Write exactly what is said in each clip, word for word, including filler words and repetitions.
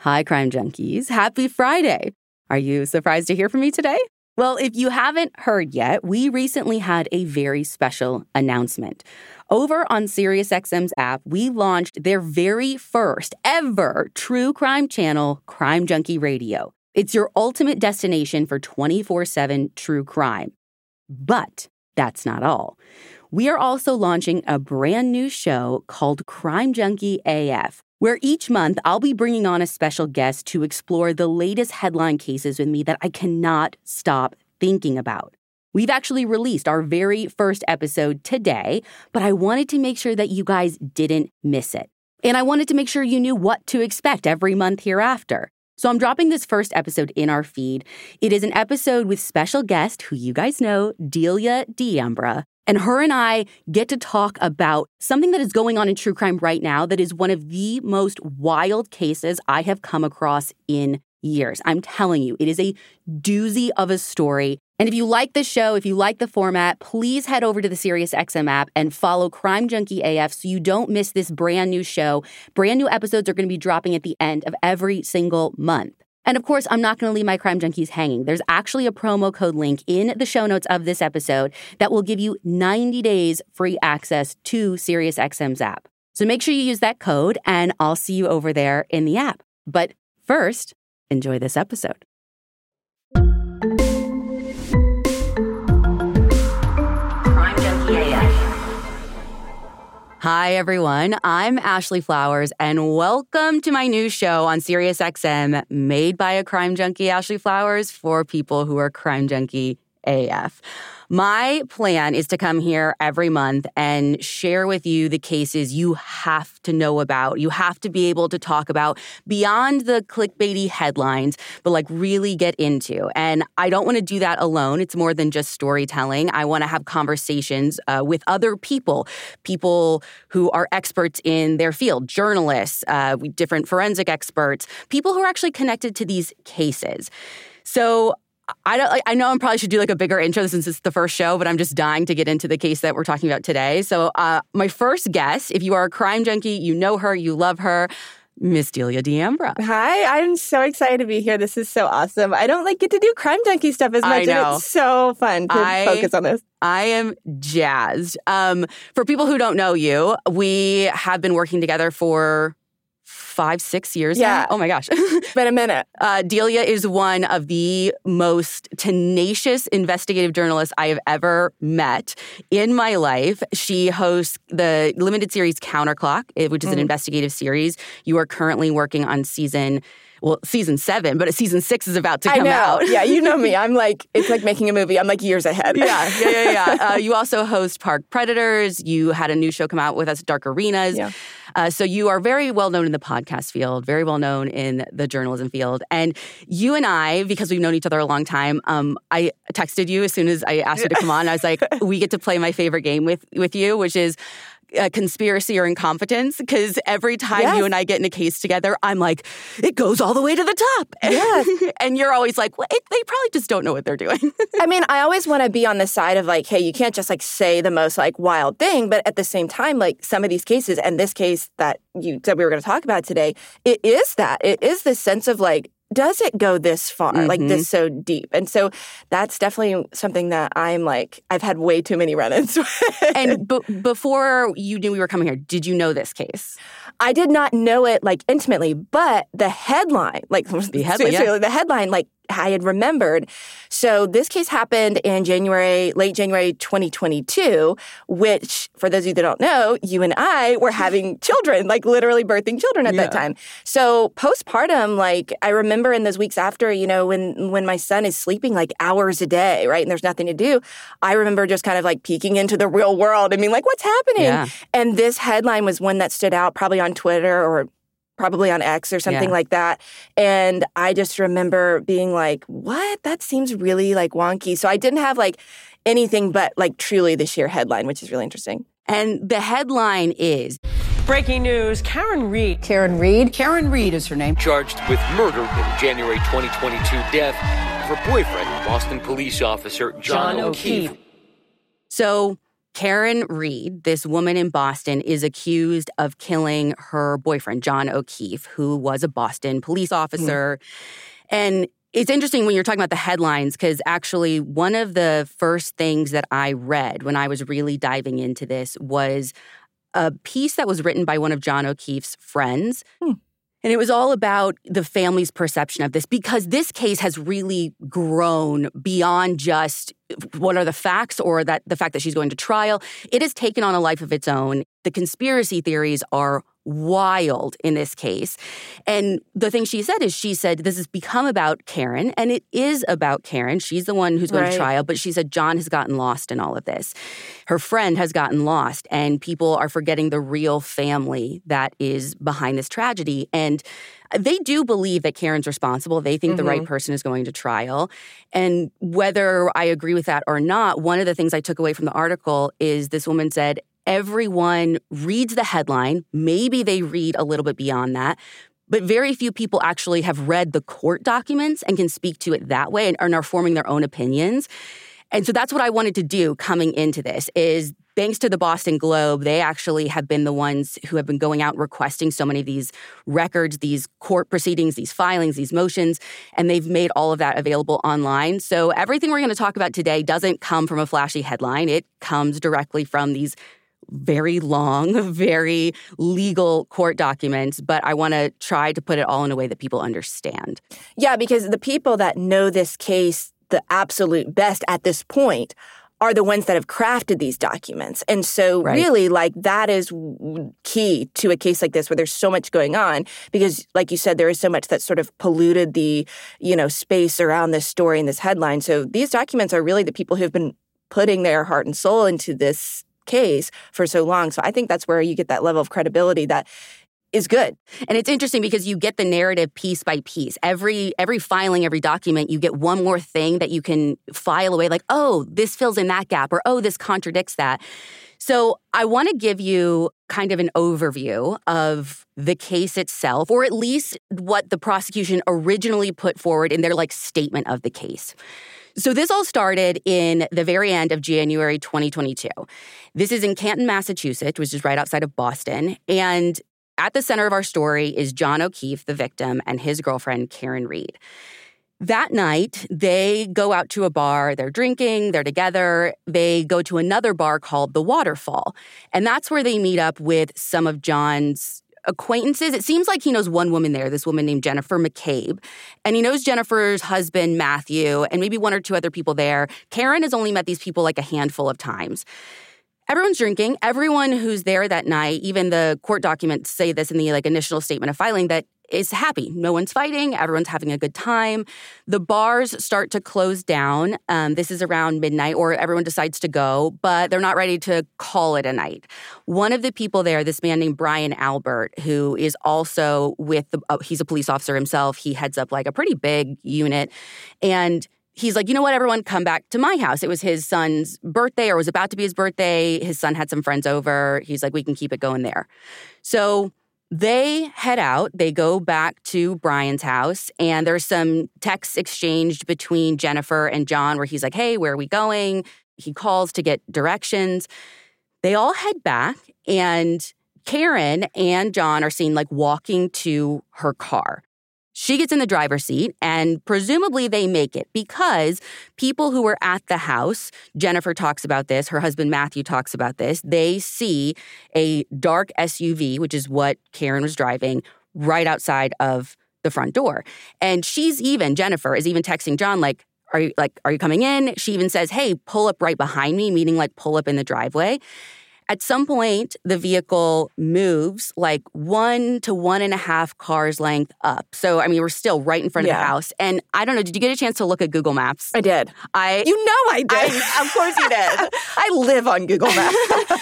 Hi, Crime Junkies. Happy Friday. Are you surprised to hear from me today? Well, if you haven't heard yet, we recently had a very special announcement. Over on SiriusXM's app, we launched their very first ever true crime channel, Crime Junkie Radio. It's your ultimate destination for twenty-four seven true crime. But that's not all. We are also launching a brand new show called Crime Junkie A F, where each month I'll be bringing on a special guest to explore the latest headline cases with me that I cannot stop thinking about. We've actually released our very first episode today, but I wanted to make sure that you guys didn't miss it. And I wanted to make sure you knew what to expect every month hereafter. So I'm dropping this first episode in our feed. It is an episode with special guest who you guys know, Delia D'Ambra. And her and I get to talk about something that is going on in true crime right now that is one of the most wild cases I have come across in years. I'm telling you, it is a doozy of a story. And if you like the show, if you like the format, please head over to the SiriusXM app and follow Crime Junkie A F so you don't miss this brand new show. Brand new episodes are going to be dropping at the end of every single month. And of course, I'm not going to leave my crime junkies hanging. There's actually a promo code link in the show notes of this episode that will give you ninety days free access to SiriusXM's app. So make sure you use that code, and I'll see you over there in the app. But first, enjoy this episode. Crime Junkie A F. Hi, everyone. I'm Ashley Flowers, and welcome to my new show on SiriusXM, made by a crime junkie, Ashley Flowers, for people who are crime junkie A F. My plan is to come here every month and share with you the cases you have to know about. You have to be able to talk about beyond the clickbaity headlines, but like really get into. And I don't want to do that alone. It's more than just storytelling. I want to have conversations uh, with other people, people who are experts in their field, journalists, uh, different forensic experts, people who are actually connected to these cases. So I don't. I know I probably should do like a bigger intro since it's the first show, but I'm just dying to get into the case that we're talking about today. So uh, my first guest, if you are a crime junkie, you know her, you love her, Miss Delia D'Ambra. Hi, I'm so excited to be here. This is so awesome. I don't like get to do crime junkie stuff as much, I know. And it's so fun to I, focus on this. I am jazzed. Um, for people who don't know you, we have been working together for five, six years yeah. now. Oh my gosh. It's been a minute. Uh, Delia is one of the most tenacious investigative journalists I have ever met in my life. She hosts the limited series Counterclock, which is mm. an investigative series. You are currently working on season Well, season seven, but season six is about to come I know. out. Yeah, you know me. I'm like, it's like making a movie. I'm like years ahead. Yeah, yeah, yeah, yeah. Uh, you also host Park Predators. You had a new show come out with us, Dark Arenas. Yeah. Uh, so you are very well known in the podcast field, very well known in the journalism field. And you and I, because we've known each other a long time, um, I texted you as soon as I asked you to come on. I was like, we get to play my favorite game with, with you, which is Uh, conspiracy or incompetence, because every time yes. you and I get in a case together, I'm like, it goes all the way to the top. Yes. And you're always like, well, it, they probably just don't know what they're doing. I mean, I always want to be on the side of like, hey, you can't just like say the most like wild thing, but at the same time, like some of these cases, and this case that you said we were going to talk about today, it is that. It is this sense of like, does it go this far, mm-hmm. like this so deep? And so that's definitely something that I'm like, I've had way too many run-ins with. And b- before you knew we were coming here, did you know this case? I did not know it like intimately, but the headline, like the headline, yeah. the headline, like I had remembered. So this case happened in January, late January twenty twenty-two, which for those of you that don't know, you and I were having children, like literally birthing children at yeah. that time. So postpartum, like I remember in those weeks after, you know, when when my son is sleeping like hours a day, right, and there's nothing to do, I remember just kind of like peeking into the real world and being like, what's happening? Yeah. And this headline was one that stood out probably on Twitter or probably on X or something yeah. like that. And I just remember being like, what? That seems really like wonky. So I didn't have like anything but like truly the sheer headline, which is really interesting. And the headline is... Breaking news, Karen Reed. Karen Reed? Karen Reed is her name. Charged with murder in January twenty twenty-two death of her boyfriend, Boston police officer John, John O'Keefe. So Karen Reed, this woman in Boston, is accused of killing her boyfriend, John O'Keefe, who was a Boston police officer. Mm. And it's interesting when you're talking about the headlines, because actually one of the first things that I read when I was really diving into this was a piece that was written by one of John O'Keefe's friends. Hmm. And it was all about the family's perception of this, because this case has really grown beyond just what are the facts or that the fact that she's going to trial. It has taken on a life of its own. The conspiracy theories are wild in this case. And the thing she said is she said this has become about Karen, and it is about Karen. She's the one who's going right. to trial, but she said John has gotten lost in all of this. Her friend has gotten lost, and people are forgetting the real family that is behind this tragedy. And they do believe that Karen's responsible. They think mm-hmm. the right person is going to trial. And whether I agree with that or not, one of the things I took away from the article is this woman said, everyone reads the headline. Maybe they read a little bit beyond that. But very few people actually have read the court documents and can speak to it that way and, and are forming their own opinions. And so that's what I wanted to do coming into this is thanks to the Boston Globe, they actually have been the ones who have been going out and requesting so many of these records, these court proceedings, these filings, these motions, and they've made all of that available online. So everything we're going to talk about today doesn't come from a flashy headline. It comes directly from these very long, very legal court documents, but I want to try to put it all in a way that people understand. Yeah, because the people that know this case the absolute best at this point are the ones that have crafted these documents. And so right. really, like, that is key to a case like this where there's so much going on because, like you said, there is so much that sort of polluted the, you know, space around this story and this headline. So these documents are really the people who have been putting their heart and soul into this case for so long. So I think that's where you get that level of credibility that is good. And it's interesting because you get the narrative piece by piece. Every every filing, every document, you get one more thing that you can file away like, oh, this fills in that gap or, oh, this contradicts that. So I want to give you kind of an overview of the case itself, or at least what the prosecution originally put forward in their like statement of the case. So this all started in the very end of January twenty twenty-two. This is in Canton, Massachusetts, which is right outside of Boston. And at the center of our story is John O'Keefe, the victim, and his girlfriend, Karen Reed. That night, they go out to a bar. They're drinking. They're together. They go to another bar called The Waterfall. And that's where they meet up with some of John's acquaintances. It seems like he knows one woman there, this woman named Jennifer McCabe. And he knows Jennifer's husband, Matthew, and maybe one or two other people there. Karen has only met these people like a handful of times. Everyone's drinking. Everyone who's there that night, even the court documents say this in the like initial statement of filing, that is happy. No one's fighting. Everyone's having a good time. The bars start to close down. Um, this is around midnight, or everyone decides to go, but they're not ready to call it a night. One of the people there, this man named Brian Albert, who is also with the, oh, he's a police officer himself. He heads up like a pretty big unit. And he's like, you know what, everyone, come back to my house. It was his son's birthday, or was about to be his birthday. His son had some friends over. He's like, we can keep it going there. So they head out. They go back to Brian's house, and there's some texts exchanged between Jennifer and John where he's like, hey, where are we going? He calls to get directions. They all head back, and Karen and John are seen like walking to her car. She gets in the driver's seat, and presumably they make it because people who were at the house, Jennifer talks about this, her husband Matthew talks about this, they see a dark S U V, which is what Karen was driving, right outside of the front door. And she's even, Jennifer is even texting John like, are you like, are you coming in? She even says, hey, pull up right behind me, meaning like pull up in the driveway. At some point, the vehicle moves like one to one and a half cars length up. So, I mean, we're still right in front yeah. of the house. And I don't know, did you get a chance to look at Google Maps? I did. I, You know I did. I, of course you did. I live on Google Maps.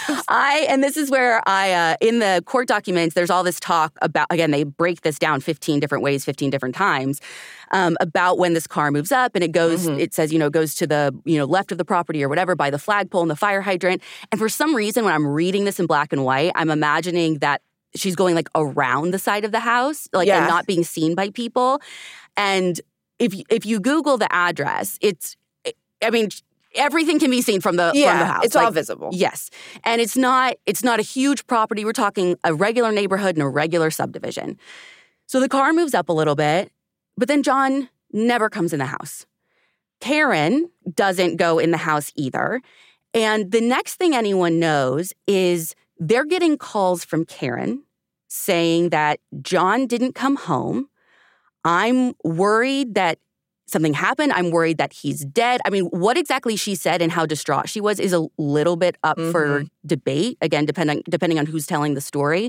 I And this is where I, uh, in the court documents, there's all this talk about, again, they break this down fifteen different ways, fifteen different times, um, about when this car moves up. And it goes, mm-hmm. it says, you know, goes to the, you know, left of the property or whatever by the flagpole and the fire hydrant. And for some reason, when I'm reading this in black and white, I'm imagining that she's going like around the side of the house, like yeah. and not being seen by people. And if if you Google the address, it's, I mean, everything can be seen from the yeah, from the house. It's like, all visible. Yes. And it's not it's not a huge property. We're talking a regular neighborhood and a regular subdivision. So the car moves up a little bit, but then John never comes in the house. Karen doesn't go in the house either. And the next thing anyone knows is they're getting calls from Karen saying that John didn't come home. I'm worried that something happened. I'm worried that he's dead. I mean, what exactly she said and how distraught she was is a little bit up mm-hmm. for debate, again, depending depending on who's telling the story.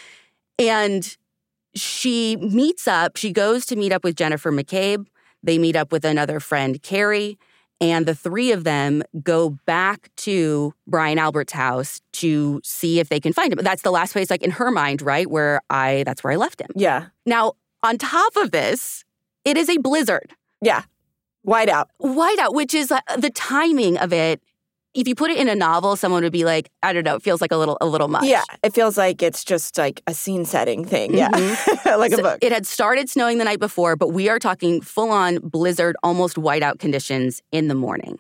And she meets up. She goes to meet up with Jennifer McCabe. They meet up with another friend, Carrie. And the three of them go back to Brian Albert's house to see if they can find him. That's the last place, like in her mind, right, where I, that's where I left him. Yeah. Now, on top of this, it is a blizzard. Yeah. Whiteout. Whiteout, which is uh, the timing of it. If you put it in a novel, someone would be like, I don't know, it feels like a little a little much. Yeah, it feels like it's just like a scene setting thing. Yeah, mm-hmm. like so a book. It had started snowing the night before, but we are talking full-on blizzard, almost whiteout conditions in the morning.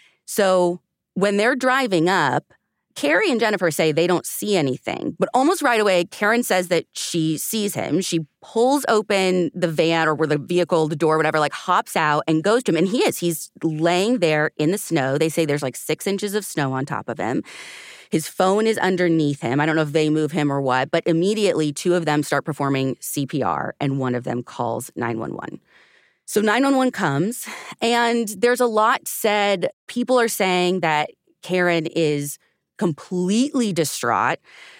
So when they're driving up, Carrie and Jennifer say they don't see anything. But almost right away, Karen says that she sees him. She pulls open the van or the vehicle, the door, whatever, like hops out and goes to him. And he is. He's laying there in the snow. They say there's like six inches of snow on top of him. His phone is underneath him. I don't know if they move him or what. But immediately, two of them start performing C P R and one of them calls nine one one. So nine one one comes and there's a lot said. People are saying that Karen is completely distraught.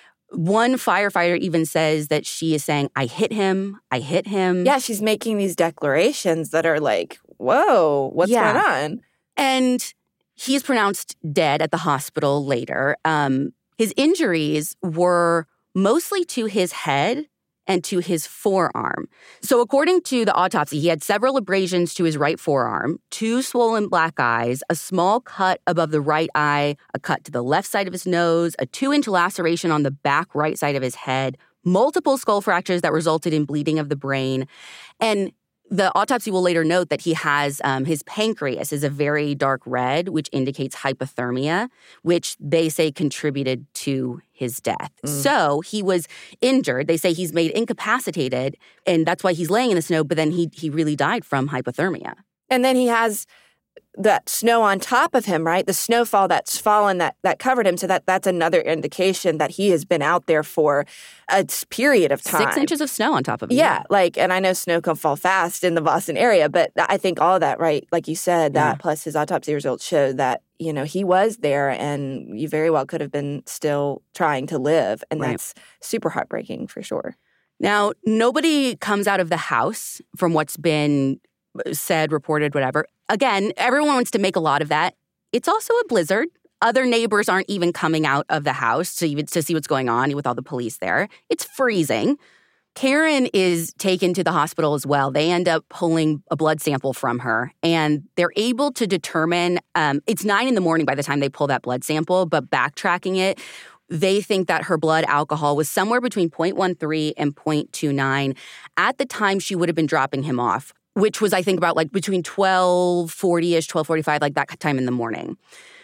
One firefighter even says that she is saying, I hit him, I hit him. Yeah, she's making these declarations that are like, whoa, what's yeah. going on? And he's pronounced dead at the hospital later. Um, his injuries were mostly to his head and to his forearm. So according to the autopsy, he had several abrasions to his right forearm, two swollen black eyes, a small cut above the right eye, a cut to the left side of his nose, a two-inch laceration on the back right side of his head, multiple skull fractures that resulted in bleeding of the brain. And the autopsy will later note that he has um, his pancreas is a very dark red, which indicates hypothermia, which they say contributed to his death. Mm. So he was injured. They say he's made incapacitated, and that's why he's laying in the snow, but then he he really died from hypothermia. And then he has that snow on top of him, right? The snowfall that's fallen that, that covered him. So that that's another indication that he has been out there for a period of time. Six inches of snow on top of him. Yeah, like, and I know snow can fall fast in the Boston area, but I think all of that, right, like you said, that yeah. plus his autopsy results showed that, you know, he was there and you very well could have been still trying to live. And right. that's super heartbreaking for sure. Now, nobody comes out of the house from what's been said, reported, whatever. Again, everyone wants to make a lot of that. It's also a blizzard. Other neighbors aren't even coming out of the house to even to see what's going on with all the police there. It's freezing. Karen is taken to the hospital as well. They end up pulling a blood sample from her, and they're able to determine, um, it's nine in the morning by the time they pull that blood sample, but backtracking it, they think that her blood alcohol was somewhere between zero point one three and zero point two nine. At the time, she would have been dropping him off, which was, I think, about like between twelve forty-ish, twelve forty-five, like that time in the morning.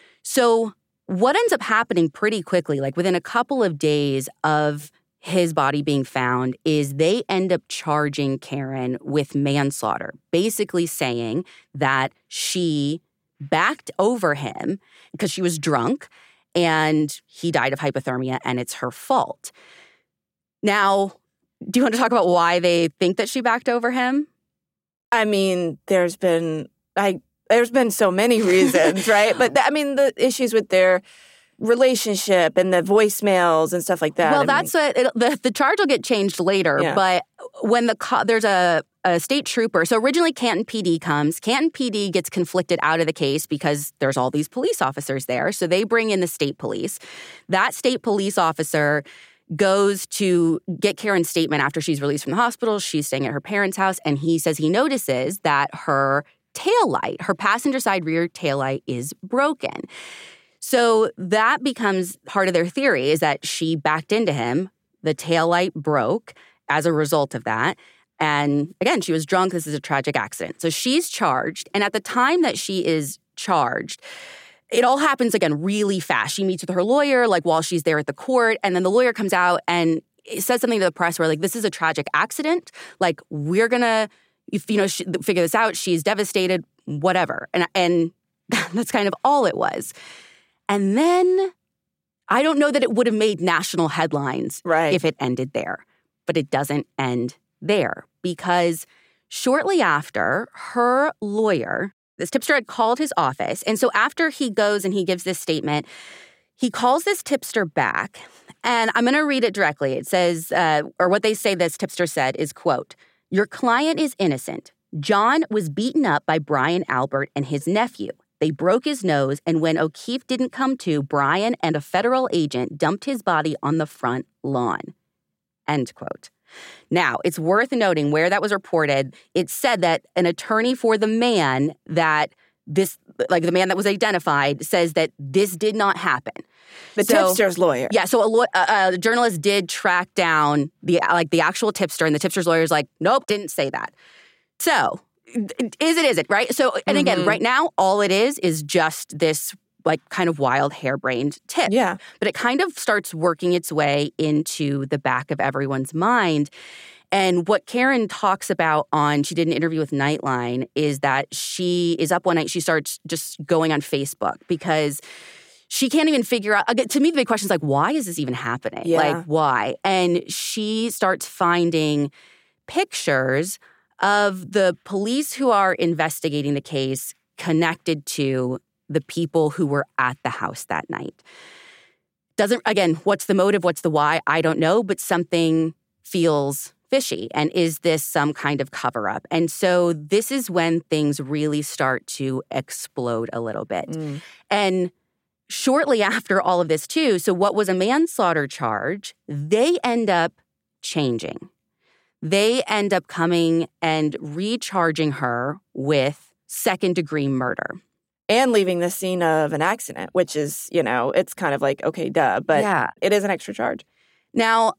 So what ends up happening pretty quickly, like within a couple of days of his body being found, is they end up charging Karen with manslaughter, basically saying that she backed over him because she was drunk and he died of hypothermia and it's her fault. Now, do you want to talk about why they think that she backed over him? I mean, there's been I there's been so many reasons, right? But th- I mean, the issues with their relationship and the voicemails and stuff like that. Well, I that's mean, what it, the the charge will get changed later. Yeah. But when the co- there's a, a state trooper, so originally Canton P D comes. Canton P D gets conflicted out of the case because there's all these police officers there. So they bring in the state police. That state police officer goes to get Karen's statement after she's released from the hospital. She's staying at her parents' house, and he says he notices that her taillight, her passenger side rear taillight, is broken. So that becomes part of their theory, is that she backed into him, the taillight broke as a result of that. And again, she was drunk. This is a tragic accident. So she's charged. And at the time that she is charged, it all happens, again, really fast. She meets with her lawyer, like, while she's there at the court, and then the lawyer comes out and says something to the press where, like, this is a tragic accident. Like, we're gonna, if, you know, sh- figure this out. She's devastated, whatever. And and that's kind of all it was. And then I don't know that it would have made national headlines right. if it ended there. But it doesn't end there, because shortly after, her lawyer, this tipster, had called his office. And so after he goes and he gives this statement, he calls this tipster back. And I'm going to read it directly. It says, uh, or what they say this tipster said is, quote, "Your client is innocent. John was beaten up by Brian Albert and his nephew. They broke his nose, and when O'Keefe didn't come to, Brian and a federal agent dumped his body on the front lawn." End quote. Now, it's worth noting where that was reported. It said that an attorney for the man that this, like the man that was identified, says that this did not happen. The so, tipster's lawyer. Yeah, so a, lo- a, a journalist did track down the like the actual tipster, and the tipster's lawyer is like, nope, didn't say that. So, is it, is it, right? So, and again, Mm-hmm. right now, all it is is just this like kind of wild, harebrained tip. Yeah. But it kind of starts working its way into the back of everyone's mind. And what Karen talks about on, she did an interview with Nightline, is that she is up one night, she starts just going on Facebook because she can't even figure out, to me the big question is like, why is this even happening? Yeah. Like, why? And she starts finding pictures of the police who are investigating the case connected to the people who were at the house that night. Doesn't, again, what's the motive? What's the why? I don't know, but something feels fishy. And is this some kind of cover-up? And so this is when things really start to explode a little bit. Mm. And shortly after all of this, too, so what was a manslaughter charge, they end up changing. They end up coming and recharging her with second-degree murder. And leaving the scene of an accident, which is, you know, it's kind of like, okay, duh, but Yeah. it is an extra charge. Now,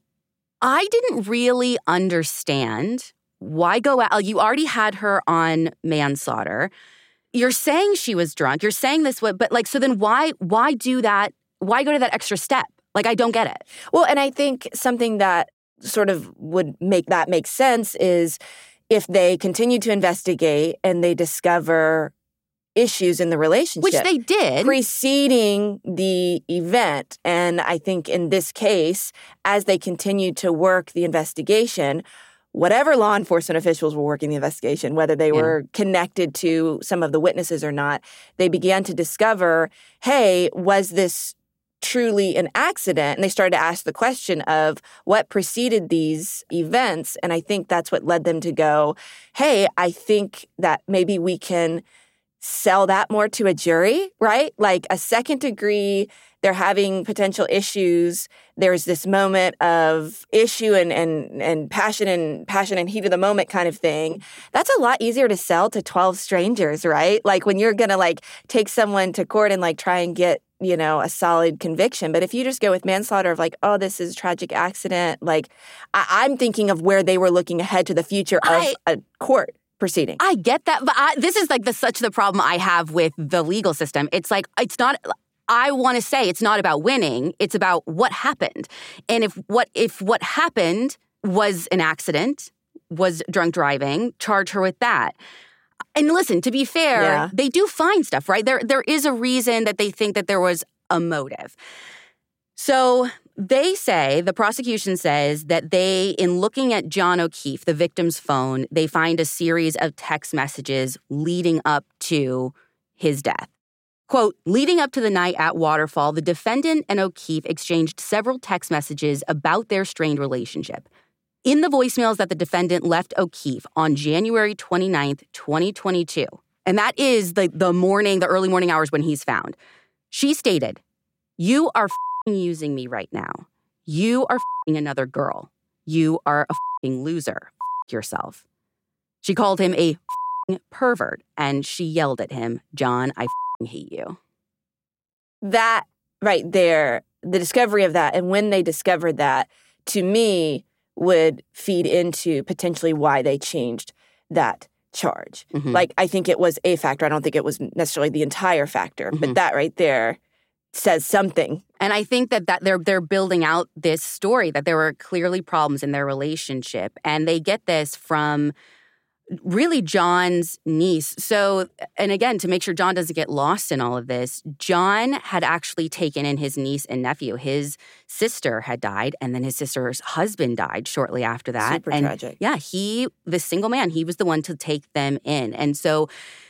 I didn't really understand why go out. You already had her on manslaughter. You're saying she was drunk. You're saying this, but like, so then why why do that? Why go to that extra step? Like, I don't get it. Well, and I think something that sort of would make that make sense is if they continue to investigate and they discover issues in the relationship. Which they did. Preceding the event. And I think in this case, as they continued to work the investigation, whatever law enforcement officials were working the investigation, whether they Yeah. were connected to some of the witnesses or not, they began to discover, hey, was this truly an accident? And they started to ask the question of what preceded these events. And I think that's what led them to go, hey, I think that maybe we can sell that more to a jury, right? Like a second degree, they're having potential issues. There's this moment of issue and and and passion and passion and heat of the moment kind of thing. That's a lot easier to sell to twelve strangers, right? Like when you're gonna like take someone to court and like try and get, you know, a solid conviction. But if you just go with manslaughter of like, oh, this is a tragic accident, like I- I'm thinking of where they were looking ahead to the future of I- a court proceeding. I get that, but I, this is like the such the problem I have with the legal system. It's like, it's not, I want to say it's not about winning, it's about what happened. And if what if what happened was an accident, was drunk driving, charge her with that. And listen, to be fair, Yeah. they do find stuff, right? There there is a reason that they think that there was a motive. So they say, the prosecution says that they, in looking at John O'Keefe, the victim's phone, they find a series of text messages leading up to his death. Quote, leading up to the night at Waterfall, the defendant and O'Keefe exchanged several text messages about their strained relationship. In the voicemails that the defendant left O'Keefe on January twenty-ninth, twenty twenty-two, and that is the, the morning, the early morning hours when he's found, she stated, "You are f***ing using me right now. You are f***ing another girl. You are a f***ing loser. F*** yourself." She called him a f***ing pervert, and she yelled at him, "John, I f***ing hate you." That right there, the discovery of that, and when they discovered that, to me, would feed into potentially why they changed that charge. Mhm. Like, I think it was a factor. I don't think it was necessarily the entire factor, Mhm. but that right there says something. And I think that, that they're they're building out this story that there were clearly problems in their relationship. And they get this from really John's niece. So, and again, to make sure John doesn't get lost in all of this, John had actually taken in his niece and nephew. His sister had died, and then his sister's husband died shortly after that. Super and tragic. Yeah, he, the single man, he was the one to take them in. And so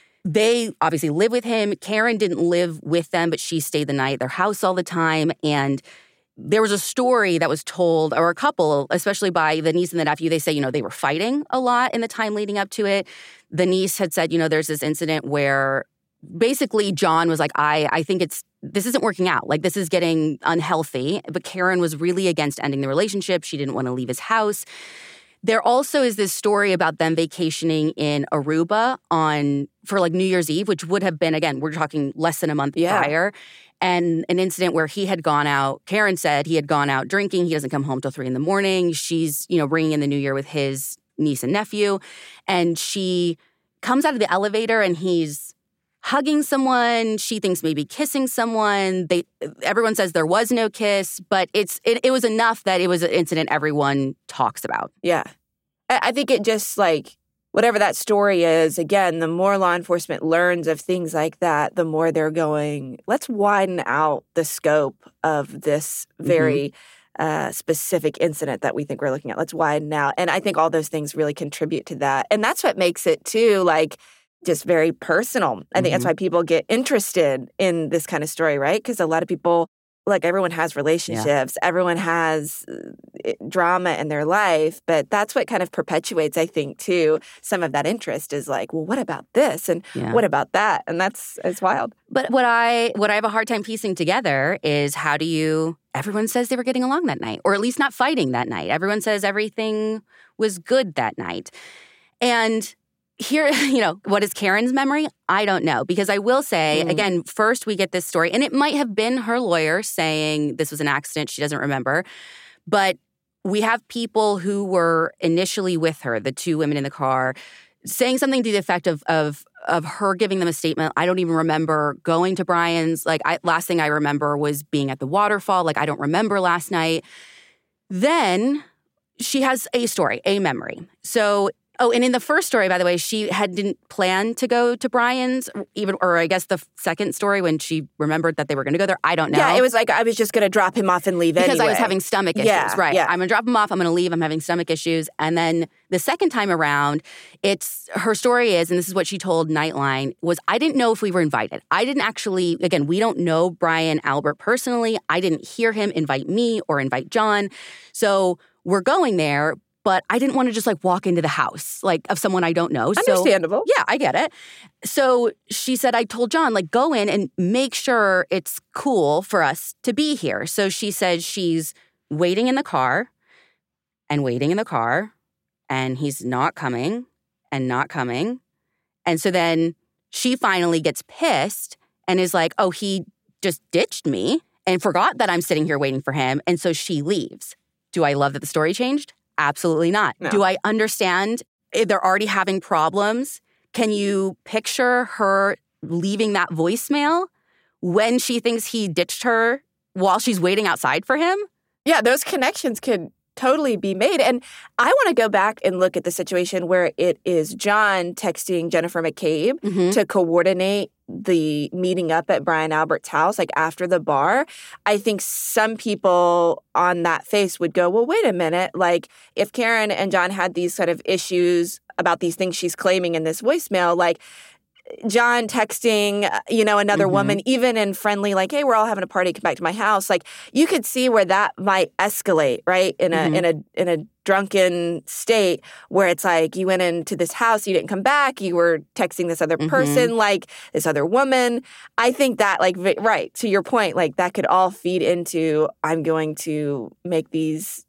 they obviously live with him. Karen didn't live with them, but she stayed the night at their house all the time. And there was a story that was told, or a couple, especially by the niece and the nephew. They say, you know, they were fighting a lot in the time leading up to it. The niece had said, you know, there's this incident where basically John was like, I, I think it's, this isn't working out. Like, this is getting unhealthy. But Karen was really against ending the relationship. She didn't want to leave his house. There also is this story about them vacationing in Aruba on for like New Year's Eve, which would have been, again, we're talking less than a month Yeah. prior. And an incident where he had gone out, Karen said he had gone out drinking. He doesn't come home till three in the morning. She's, you know, bringing in the new year with his niece and nephew. And she comes out of the elevator and he's hugging someone. She thinks maybe kissing someone. They, everyone says there was no kiss, but it's it, it was enough that it was an incident everyone talks about. Yeah. I I think it just like, whatever that story is, again, the more law enforcement learns of things like that, the more they're going, let's widen out the scope of this very mm-hmm. uh, specific incident that we think we're looking at. Let's widen out. And I think all those things really contribute to that. And that's what makes it, too, like, just very personal. I think mm-hmm. that's why people get interested in this kind of story, right? Because a lot of people, like, everyone has relationships. Yeah. Everyone has drama in their life. But that's what kind of perpetuates, I think, too, some of that interest is like, well, what about this? And yeah. what about that? And that's, it's wild. But what I what I have a hard time piecing together is how do you, everyone says they were getting along that night, or at least not fighting that night. Everyone says everything was good that night. And here, you know, what is Karen's memory? I don't know. Because I will say, mm. again, first we get this story, and it might have been her lawyer saying this was an accident. She doesn't remember. But we have people who were initially with her, the two women in the car, saying something to the effect of of, of her giving them a statement. I don't even remember going to Brian's. Like, I, last thing I remember was being at the waterfall. Like, I don't remember last night. Then she has a story, a memory. So Oh, and in the first story, by the way, she had didn't plan to go to Brian's, even, or I guess the second story when she remembered that they were going to go there. I don't know. Yeah, it was like I was just going to drop him off and leave because anyway. I was having stomach issues. Yeah, right. Yeah. I'm going to drop him off. I'm going to leave. I'm having stomach issues. And then the second time around, it's her story is, and this is what she told Nightline, was I didn't know if we were invited. I didn't actually, again, we don't know Brian Albert personally. I didn't hear him invite me or invite John. So we're going there. But I didn't want to just like walk into the house like of someone I don't know. So, understandable. Yeah, I get it. So she said, I told John, like, go in and make sure it's cool for us to be here. So she said she's waiting in the car and waiting in the car and he's not coming and not coming. And so then she finally gets pissed and is like, oh, he just ditched me and forgot that I'm sitting here waiting for him. And so she leaves. Do I love that the story changed? Absolutely not. No. Do I understand if they're already having problems? Can you picture her leaving that voicemail when she thinks he ditched her while she's waiting outside for him? Yeah, those connections could totally be made. And I want to go back and look at the situation where it is John texting Jennifer McCabe mm-hmm. to coordinate the meeting up at Brian Albert's house, like after the bar. I think some people on that face would go, well, wait a minute. Like, if Karen and John had these sort of issues about these things she's claiming in this voicemail, like, John texting, you know, another mm-hmm. woman, even in friendly, like, hey, we're all having a party, come back to my house. Like, you could see where that might escalate, right? In a mm-hmm. in a in a drunken state where it's like you went into this house, you didn't come back, you were texting this other person, mm-hmm. like this other woman. I think that, like, right, to your point, like that could all feed into I'm going to make these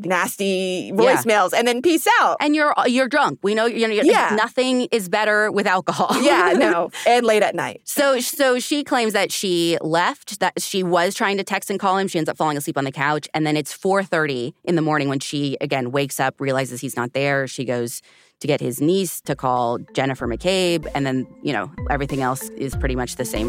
nasty voicemails yeah. and then peace out. And you're you're drunk. We know you're, you're yeah. nothing is better with alcohol. yeah, no. And late at night. So so she claims that she left, that she was trying to text and call him. She ends up falling asleep on the couch. And then it's four thirty in the morning when she, again, wakes up, realizes he's not there. She goes to get his niece to call Jennifer McCabe. And then, you know, everything else is pretty much the same.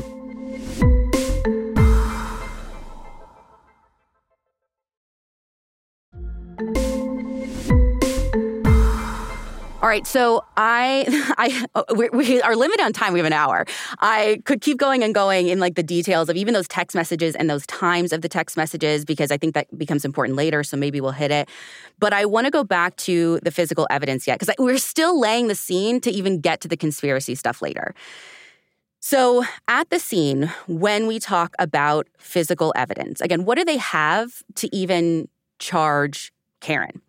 All right, so I, I, we, we are limited on time. We have an hour. I could keep going and going in like the details of even those text messages and those times of the text messages, because I think that becomes important later. So maybe we'll hit it. But I want to go back to the physical evidence yet, because we're still laying the scene to even get to the conspiracy stuff later. So at the scene, when we talk about physical evidence, again, what do they have to even charge Karen?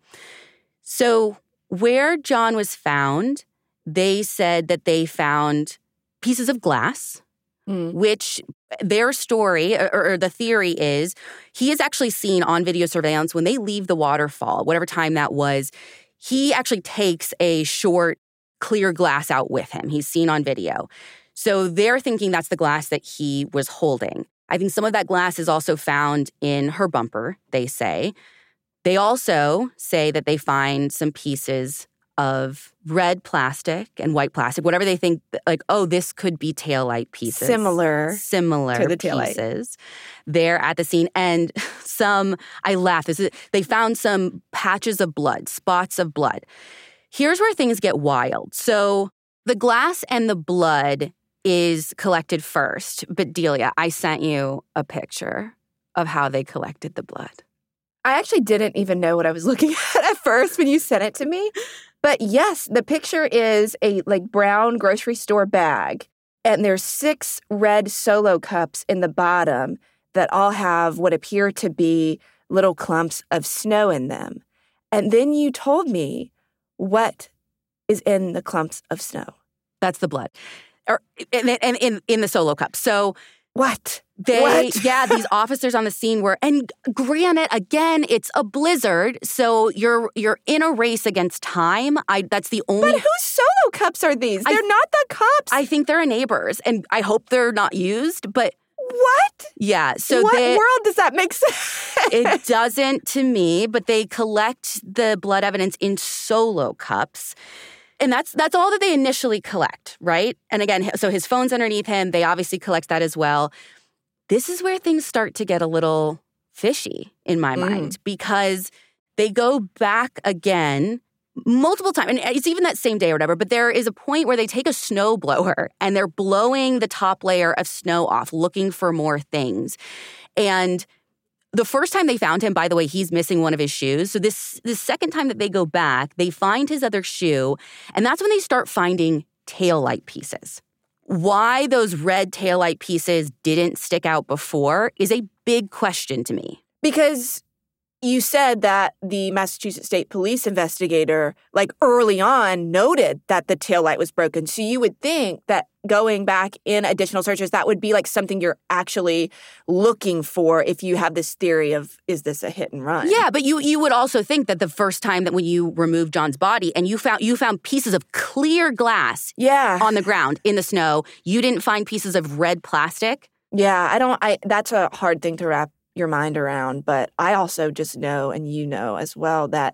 So where John was found, they said that they found pieces of glass, mm. which their story or, or the theory is he is actually seen on video surveillance when they leave the waterfall, whatever time that was. He actually takes a short, clear glass out with him. He's seen on video. So they're thinking that's the glass that he was holding. I think some of that glass is also found in her bumper, they say. They also say that they find some pieces of red plastic and white plastic, whatever they think, like, oh, this could be taillight pieces. Similar. Similar to the pieces there at the scene. And some, I laugh, this is, they found some patches of blood, spots of blood. Here's where things get wild. So the glass and the blood is collected first. But Delia, I sent you a picture of how they collected the blood. I actually didn't even know what I was looking at at first when you sent it to me. But yes, the picture is a like brown grocery store bag. And there's six red Solo cups in the bottom that all have what appear to be little clumps of snow in them. And then you told me what is in the clumps of snow. That's the blood. Or and in, in, in the Solo cup. So what? They, what? yeah, these officers on the scene were, and granted, again, it's a blizzard, so you're you're in a race against time. I that's the only. But whose Solo cups are these? They're I, not the cups. I think they're a neighbor's, and I hope they're not used. But what? Yeah. So what they, world does that make sense? It doesn't to me. But they collect the blood evidence in Solo cups. And that's that's all that they initially collect, right? And again, so his phone's underneath him. They obviously collect that as well. This is where things start to get a little fishy in my mm. mind, because they go back again multiple times. And it's even that same day or whatever, but there is a point where they take a snow blower and they're blowing the top layer of snow off, looking for more things. And the first time they found him, by the way, he's missing one of his shoes. So this the second time that they go back, they find his other shoe, and that's when they start finding taillight pieces. Why those red taillight pieces didn't stick out before is a big question to me. Because you said that the Massachusetts State Police investigator, like early on, noted that the taillight was broken. So you would think that going back in additional searches, that would be like something you're actually looking for if you have this theory of, is this a hit and run? Yeah, but you you would also think that the first time that when you removed John's body and you found you found pieces of clear glass yeah. on the ground in the snow, you didn't find pieces of red plastic? Yeah, I don't, I that's a hard thing to wrap your mind around, but I also just know, and you know as well, that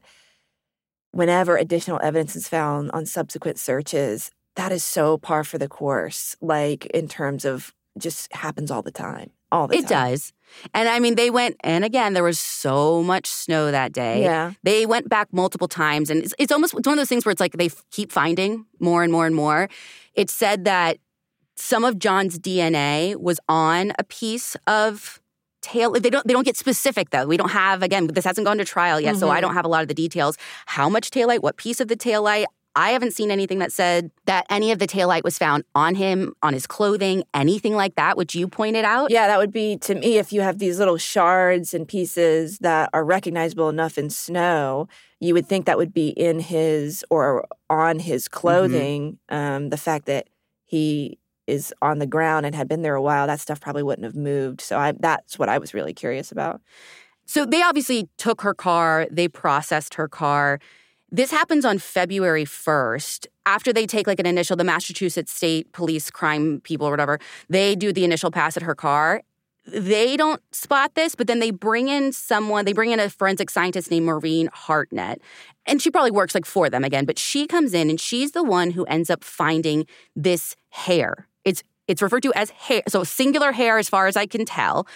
whenever additional evidence is found on subsequent searches, that is so par for the course, like in terms of just happens all the time, all the it time. It does. And I mean, they went, and again, there was so much snow that day. Yeah. They went back multiple times, and it's, it's almost it's one of those things where it's like they f- keep finding more and more and more. It said that some of John's D N A was on a piece of tail. They don't. They don't get specific though. We don't have. Again, this hasn't gone to trial yet, mm-hmm. so I don't have a lot of the details. How much taillight? What piece of the taillight? I haven't seen anything that said that any of the taillight was found on him, on his clothing, anything like that, which you pointed out. Yeah, that would be, to me, if you have these little shards and pieces that are recognizable enough in snow, you would think that would be in his or on his clothing. Mm-hmm. Um, the fact that he is on the ground and had been there a while, that stuff probably wouldn't have moved. So I, that's what I was really curious about. So they obviously took her car. They processed her car. This happens on February first. After they take like an initial, the Massachusetts State Police crime people or whatever, they do the initial pass at her car. they don't spot this, but then they bring in someone, they bring in a forensic scientist named Maureen Hartnett. And she probably works like for them again, but she comes in and she's the one who ends up finding this hair. It's it's referred to as hair, so singular hair as far as I can tell,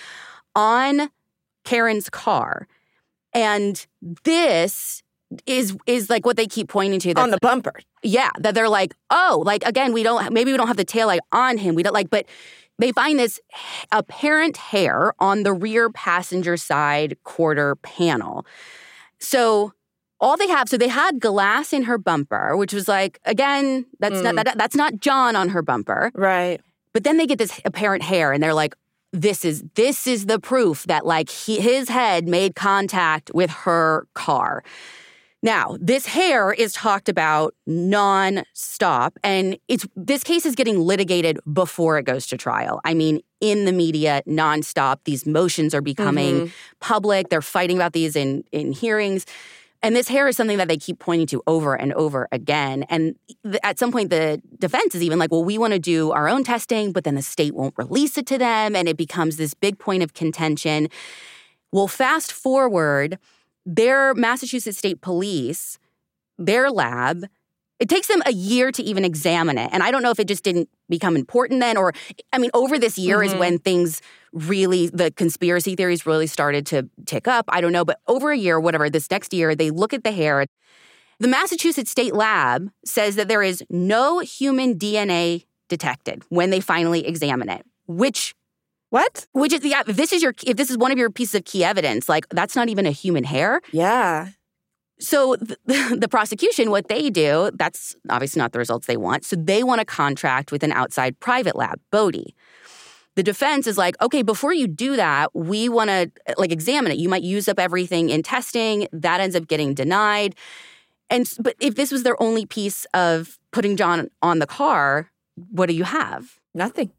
on Karen's car. And this is is like what they keep pointing to. On the bumper. Yeah, that they're like, oh, like, again, we don't, maybe we don't have the taillight on him. We don't like, but they find this apparent hair on the rear passenger side quarter panel. So all they have, so they had glass in her bumper, which was like, again, that's mm. not that, that's not John on her bumper. Right. But then they get this apparent hair and they're like, this is this is the proof that like he, his head made contact with her car. Now, this hair is talked about nonstop, and it's this case is getting litigated before it goes to trial. I mean, in the media, nonstop. These motions are becoming mm-hmm. public. They're fighting about these in, in hearings. And this hair is something that they keep pointing to over and over again. And th- at some point, the defense is even like, well, we want to do our own testing, but then the state won't release it to them, and it becomes this big point of contention. Well, fast forward, their Massachusetts State Police, their lab, it takes them a year to even examine it. And I don't know if it just didn't become important then, or, I mean, over this year mm-hmm. is when things really, the conspiracy theories really started to tick up. I don't know, but over a year, whatever, this next year, they look at the hair. The Massachusetts State Lab says that there is no human D N A detected when they finally examine it, which... What? Which is, yeah, if this is your, if this is one of your pieces of key evidence, like, that's not even a human hair. Yeah. So the, the prosecution, what they do, that's obviously not the results they want. So they want to contract with an outside private lab, Bodie. The defense is like, okay, before you do that, we want to, like, examine it. You might use up everything in testing. That ends up getting denied. And, but if this was their only piece of putting John on the car, what do you have? Nothing.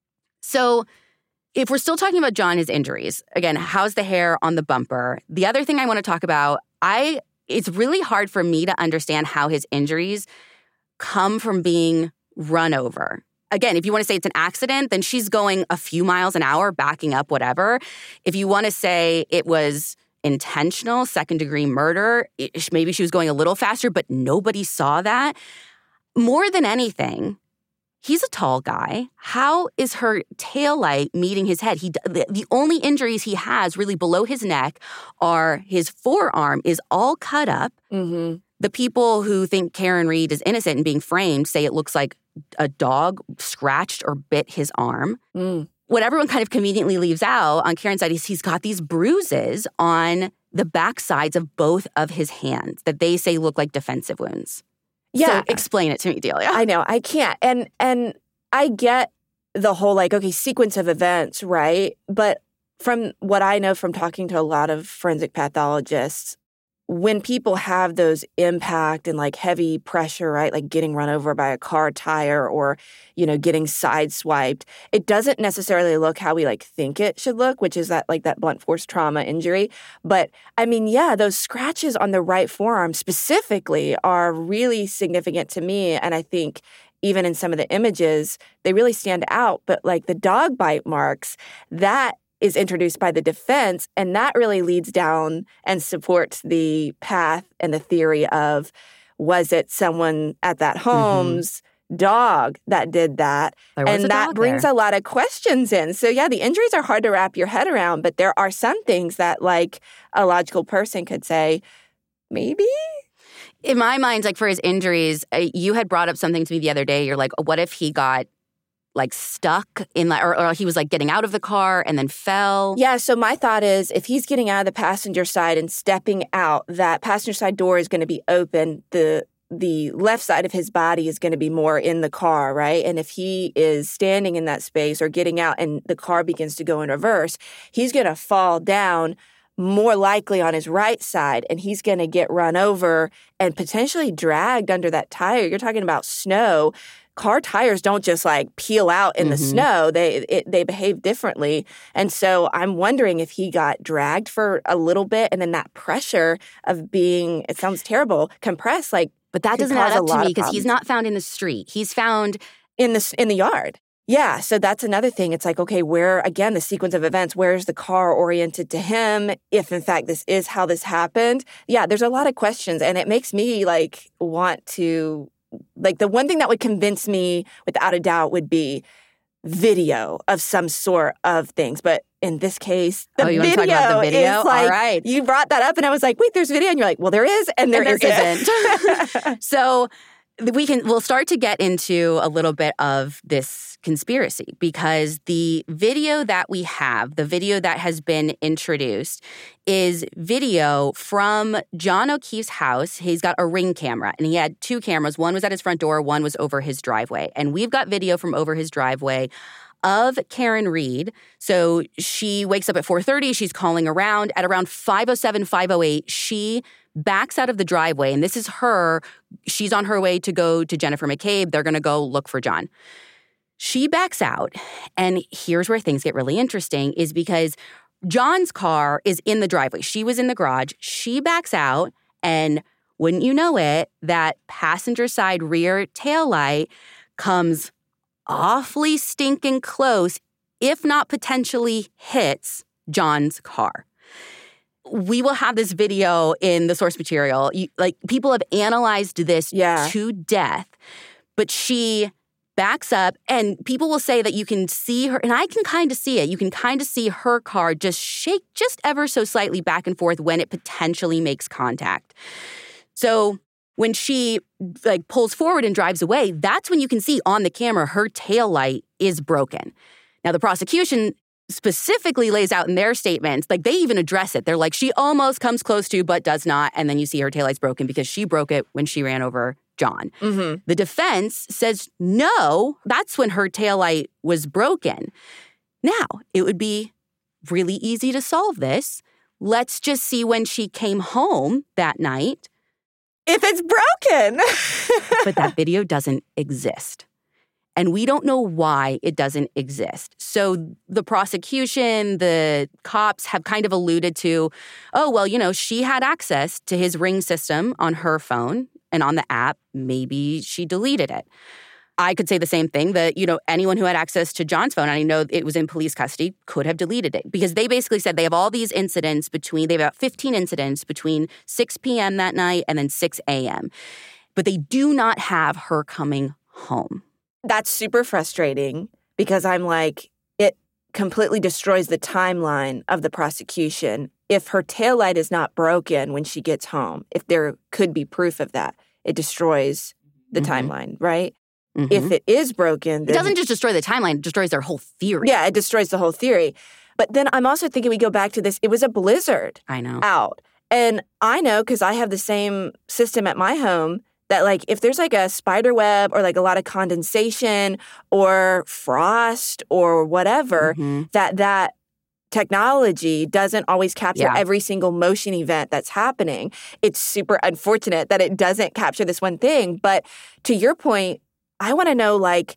So if we're still talking about John, his injuries, again, how's the hair on the bumper? The other thing I want to talk about, I it's really hard for me to understand how his injuries come from being run over. Again, if you want to say it's an accident, then she's going a few miles an hour, backing up, whatever. If you want to say it was intentional, second-degree murder, it, maybe she was going a little faster, but nobody saw that. More than anything, he's a tall guy. How is her taillight meeting his head? He the, the only injuries he has really below his neck are his forearm is all cut up. Mm-hmm. The people who think Karen Read is innocent and being framed say it looks like a dog scratched or bit his arm. Mm. What everyone kind of conveniently leaves out on Karen's side is he's got these bruises on the back sides of both of his hands that they say look like defensive wounds. Yeah. So explain it to me, Delia. I know. I can't. And and I get the whole, like, okay, sequence of events, right? But from what I know from talking to a lot of forensic pathologists, when people have those impact and, like, heavy pressure, right, like getting run over by a car tire or, you know, getting sideswiped, it doesn't necessarily look how we, like, think it should look, which is that, like, that blunt force trauma injury. But, I mean, yeah, those scratches on the right forearm specifically are really significant to me. And I think even in some of the images, they really stand out. But, like, the dog bite marks, that is introduced by the defense, and that really leads down and supports the path and the theory of, was it someone at that home's mm-hmm. dog that did that? And that brings there. a lot of questions in. So yeah, the injuries are hard to wrap your head around, but there are some things that, like, a logical person could say, maybe? In my mind, like, for his injuries, uh, you had brought up something to me the other day. You're like, what if he got like stuck in like, or, or he was like getting out of the car and then fell? Yeah, so my thought is if he's getting out of the passenger side and stepping out, that passenger side door is going to be open. The the left side of his body is going to be more in the car, right? And if he is standing in that space or getting out and the car begins to go in reverse, he's going to fall down more likely on his right side, and he's going to get run over and potentially dragged under that tire. You're talking about snow. Car tires don't just, like, peel out in mm-hmm. the snow. They it, they behave differently. And so I'm wondering if he got dragged for a little bit, and then that pressure of being, it sounds terrible, compressed, like, but that doesn't add up to me because he's not found in the street. He's found in the in the yard. Yeah, so that's another thing. It's like, okay, where, again, the sequence of events, where's the car oriented to him? If, in fact, this is how this happened. Yeah, there's a lot of questions, and it makes me, like, want to, like, the one thing that would convince me without a doubt would be video of some sort of things. But in this case, the oh, you video, want to talk about the video? is like, all right. You brought that up, and I was like, wait, there's video? And you're like, well, there is, and there, and there isn't. isn't. So we can, we'll start to get into a little bit of this conspiracy, because the video that we have, the video that has been introduced, is video from John O'Keefe's house. He's got a Ring camera, and he had two cameras. One was at his front door, one was over his driveway. And we've got video from over his driveway of Karen Read. So she wakes up at four thirty. She's calling around. At around five oh seven, five oh eight, she backs out of the driveway. And this is her. She's on her way to go to Jennifer McCabe. They're going to go look for John. She backs out. And here's where things get really interesting, is because John's car is in the driveway. She was in the garage. She backs out. And wouldn't you know it, that passenger side rear taillight comes awfully stinking close, if not potentially hits John's car. We will have this video in the source material. You, like, people have analyzed this Yeah. to death, but she backs up, and people will say that you can see her, and I can kind of see it. You can kind of see her car just shake just ever so slightly back and forth when it potentially makes contact. So when she like pulls forward and drives away, that's when you can see on the camera her taillight is broken. Now, the prosecution specifically lays out in their statements, like they even address it. They're like, she almost comes close to, but does not. And then you see her taillight's broken because she broke it when she ran over John. Mm-hmm. The defense says, no, that's when her taillight was broken. Now, it would be really easy to solve this. Let's just see when she came home that night. If it's broken. But that video doesn't exist. And we don't know why it doesn't exist. So the prosecution, the cops have kind of alluded to, oh, well, you know, she had access to his Ring system on her phone and on the app. Maybe she deleted it. I could say the same thing, that, you know, anyone who had access to John's phone, and I know it was in police custody, could have deleted it. Because they basically said they have all these incidents between, they have about fifteen incidents between six p.m. that night and then six a.m. But they do not have her coming home. That's super frustrating, because I'm like, it completely destroys the timeline of the prosecution. If her taillight is not broken when she gets home, if there could be proof of that, it destroys the mm-hmm. timeline, right? Mm-hmm. If it is broken, then it doesn't just destroy the timeline, it destroys their whole theory. Yeah, it destroys the whole theory. But then I'm also thinking we go back to this, it was a blizzard I know. out. And I know, because I have the same system at my home, that like if there's like a spider web or like a lot of condensation or frost or whatever, mm-hmm. that that technology doesn't always capture yeah. every single motion event that's happening. It's super unfortunate that it doesn't capture this one thing. But to your point, I want to know, like,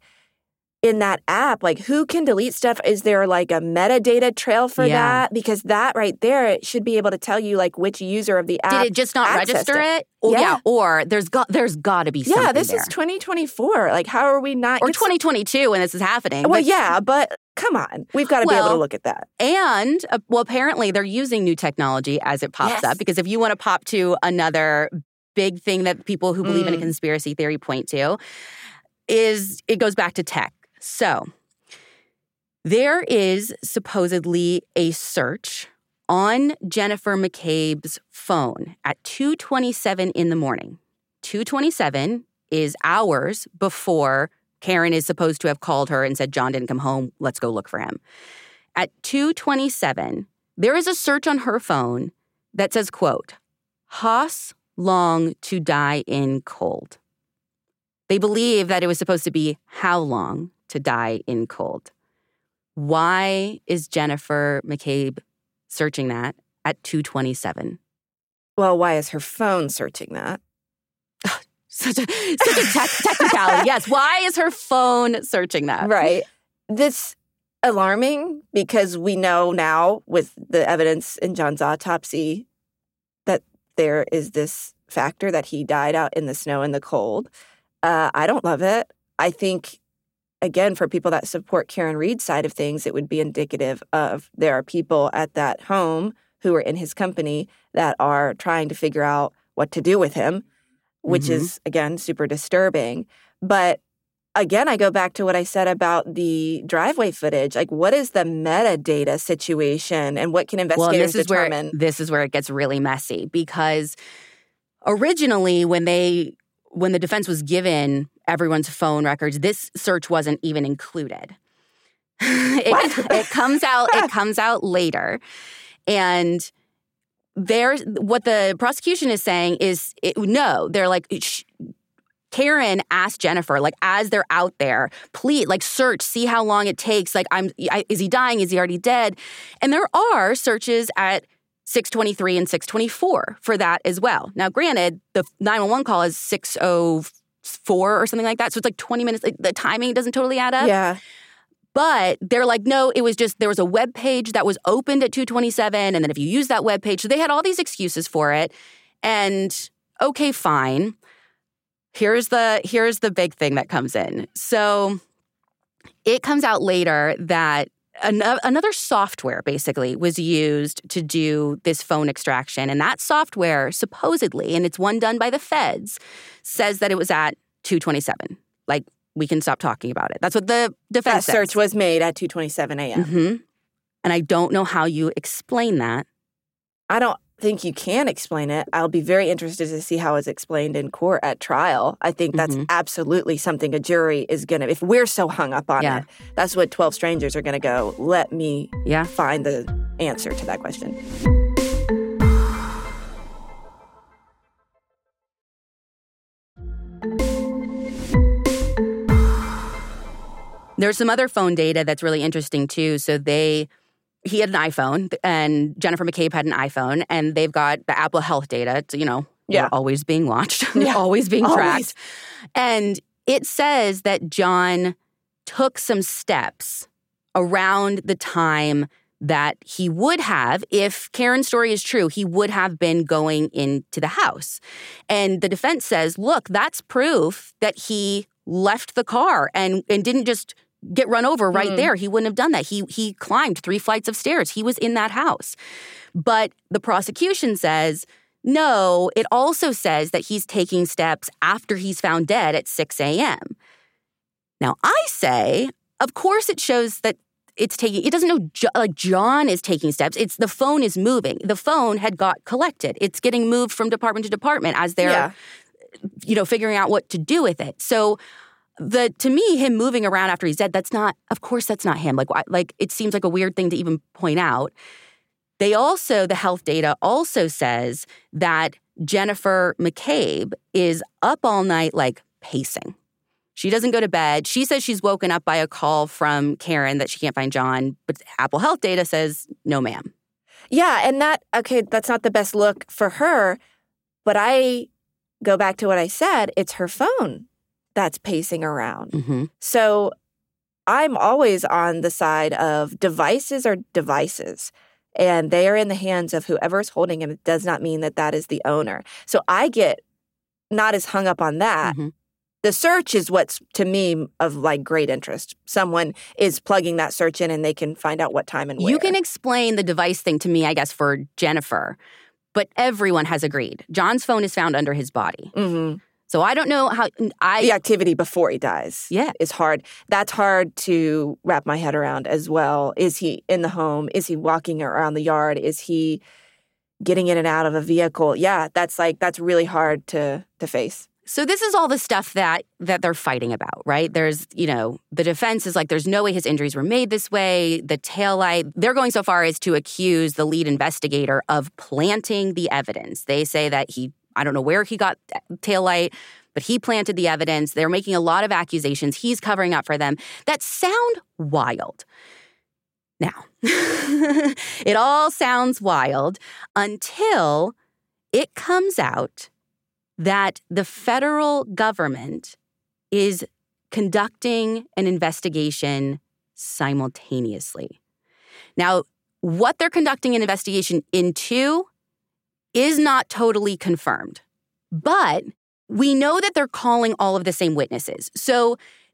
in that app, like, who can delete stuff? Is there, like, a metadata trail for yeah. that? Because that right there, it should be able to tell you, like, which user of the app did it just not register it? it? Or, yeah. yeah. Or there's got there's got to be something Yeah, this there. is twenty twenty-four. Like, how are we not... Or twenty twenty-two when this is happening. Well, but, yeah, but come on. We've got to well, be able to look at that. And, uh, well, apparently they're using new technology as it pops yes. up. Because if you want to pop to another big thing that people who believe mm. in a conspiracy theory point to, is it goes back to tech. So there is supposedly a search on Jennifer McCabe's phone at two twenty-seven in the morning. two twenty-seven is hours before Karen is supposed to have called her and said, John didn't come home, let's go look for him. At two twenty-seven, there is a search on her phone that says, quote, Haas long to die in cold. They believe that it was supposed to be how long to die in cold. Why is Jennifer McCabe searching that at two twenty-seven? Well, why is her phone searching that? such a, such a te- technicality. Yes, why is her phone searching that? Right. This alarming, because we know now with the evidence in John's autopsy that there is this factor that he died out in the snow and the cold. Uh, I don't love it. I think again, for people that support Karen Read's side of things, it would be indicative of there are people at that home who are in his company that are trying to figure out what to do with him, which mm-hmm. is, again, super disturbing. But again, I go back to what I said about the driveway footage. Like, what is the metadata situation and what can investigators well, this is determine? Where, this is where it gets really messy because originally when they when the defense was given everyone's phone records, this search wasn't even included. it, it comes out it comes out later. And there's what the prosecution is saying is it, no, they're like sh- Karen asked Jennifer, like, as they're out there, please, like, search, see how long it takes. Like, I'm, I, is he dying? Is he already dead? And there are searches at six twenty-three and six twenty-four for that as well. Now, granted, the nine one one call is six oh four or something like that. So it's like twenty minutes. Like, the timing doesn't totally add up. Yeah. But they're like, no, it was just, there was a web page that was opened at two twenty-seven. And then if you use that web page, so they had all these excuses for it. And okay, fine. Here's the here's the big thing that comes in. So it comes out later that an- another software basically was used to do this phone extraction. And that software supposedly, and it's one done by the feds, says that it was at two twenty-seven. Like, we can stop talking about it. That's what the defense says. That search was made at two twenty-seven a.m. Mm-hmm. And I don't know how you explain that. I don't think you can explain it. I'll be very interested to see how it's explained in court at trial. I think that's mm-hmm. absolutely something a jury is going to, if we're so hung up on yeah. it, that's what twelve strangers are going to go, let me yeah. find the answer to that question. There's some other phone data that's really interesting, too. So they, he had an iPhone, and Jennifer McCabe had an iPhone, and they've got the Apple Health data. It's, you know, yeah. they're always being watched, yeah. always being always. tracked. And it says that John took some steps around the time that he would have, if Karen's story is true, he would have been going into the house. And the defense says, look, that's proof that he left the car and, and didn't just get run over right mm. there. He wouldn't have done that. He he climbed three flights of stairs. He was in that house. But the prosecution says, no, it also says that he's taking steps after he's found dead at six a.m. Now, I say, of course it shows that it's taking, it doesn't know, like John is taking steps. It's the phone is moving. The phone had got collected. It's getting moved from department to department as they're, yeah. you know, figuring out what to do with it. So the to me, him moving around after he's dead, that's not, of course, that's not him. Like, like it seems like a weird thing to even point out. They also, the health data also says that Jennifer McCabe is up all night, like pacing. She doesn't go to bed. She says she's woken up by a call from Karen that she can't find John, but Apple Health data says, no, ma'am. Yeah, and that, okay, that's not the best look for her, but I go back to what I said, it's her phone that's pacing around. Mm-hmm. So I'm always on the side of devices are devices, and they are in the hands of whoever's holding them. It does not mean that that is the owner. So I get not as hung up on that. Mm-hmm. The search is what's, to me, of like great interest. Someone is plugging that search in and they can find out what time and where. You can explain the device thing to me, I guess, for Jennifer, but everyone has agreed. John's phone is found under his body. Mm-hmm. So I don't know how I... The activity before he dies yeah. is hard. That's hard to wrap my head around as well. Is he in the home? Is he walking around the yard? Is he getting in and out of a vehicle? Yeah, that's like, that's really hard to to face. So this is all the stuff that that they're fighting about, right? There's, you know, the defense is like, there's no way his injuries were made this way. The taillight, they're going so far as to accuse the lead investigator of planting the evidence. They say that he, I don't know where he got taillight, but he planted the evidence. They're making a lot of accusations. He's covering up for them that sound wild. Now, it all sounds wild until it comes out that the federal government is conducting an investigation simultaneously. Now, what they're conducting an investigation into is not totally confirmed, but we know that they're calling all of the same witnesses. So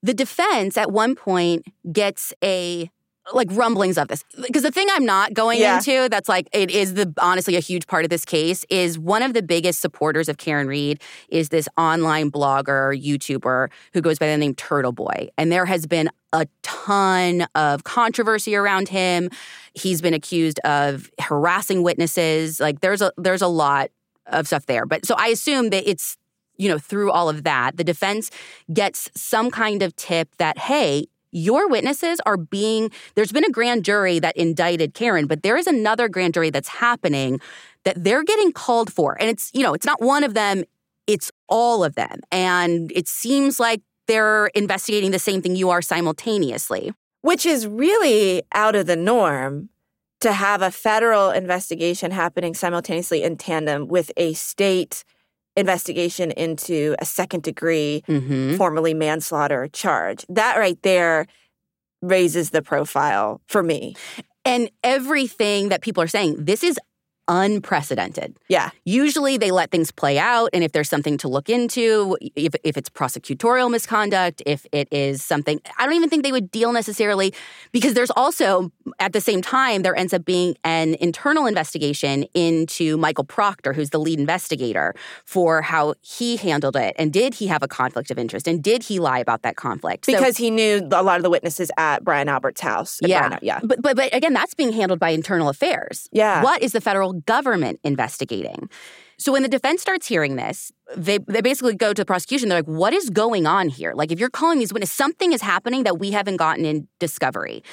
the defense at one point gets a like rumblings of this. Because the thing I'm not going yeah. into that's like, it is the honestly a huge part of this case is one of the biggest supporters of Karen Read is this online blogger, YouTuber who goes by the name Turtle Boy. And there has been a ton of controversy around him. He's been accused of harassing witnesses. Like there's a there's a lot of stuff there. But so I assume that it's, you know, through all of that, the defense gets some kind of tip that, hey, your witnesses are being, there's been a grand jury that indicted Karen, but there is another grand jury that's happening that they're getting called for. And it's, you know, it's not one of them, it's all of them. And it seems like they're investigating the same thing you are simultaneously. Which is really out of the norm to have a federal investigation happening simultaneously in tandem with a state investigation into a second degree, mm-hmm. formerly manslaughter charge. That right there raises the profile for me. And everything that people are saying, this is unprecedented. Yeah. Usually they let things play out, and if there's something to look into, if if it's prosecutorial misconduct, if it is something, I don't even think they would deal necessarily, because there's also, at the same time, there ends up being an internal investigation into Michael Proctor, who's the lead investigator, for how he handled it, and did he have a conflict of interest, and did he lie about that conflict? Because so, he knew a lot of the witnesses at Brian Albert's house. Yeah. Brian, yeah. But, but, but again, that's being handled by internal affairs. Yeah. What is the federal government investigating? So when the defense starts hearing this, they they basically go to the prosecution. They're like, what is going on here? Like, if you're calling these witnesses, something is happening that we haven't gotten in discovery.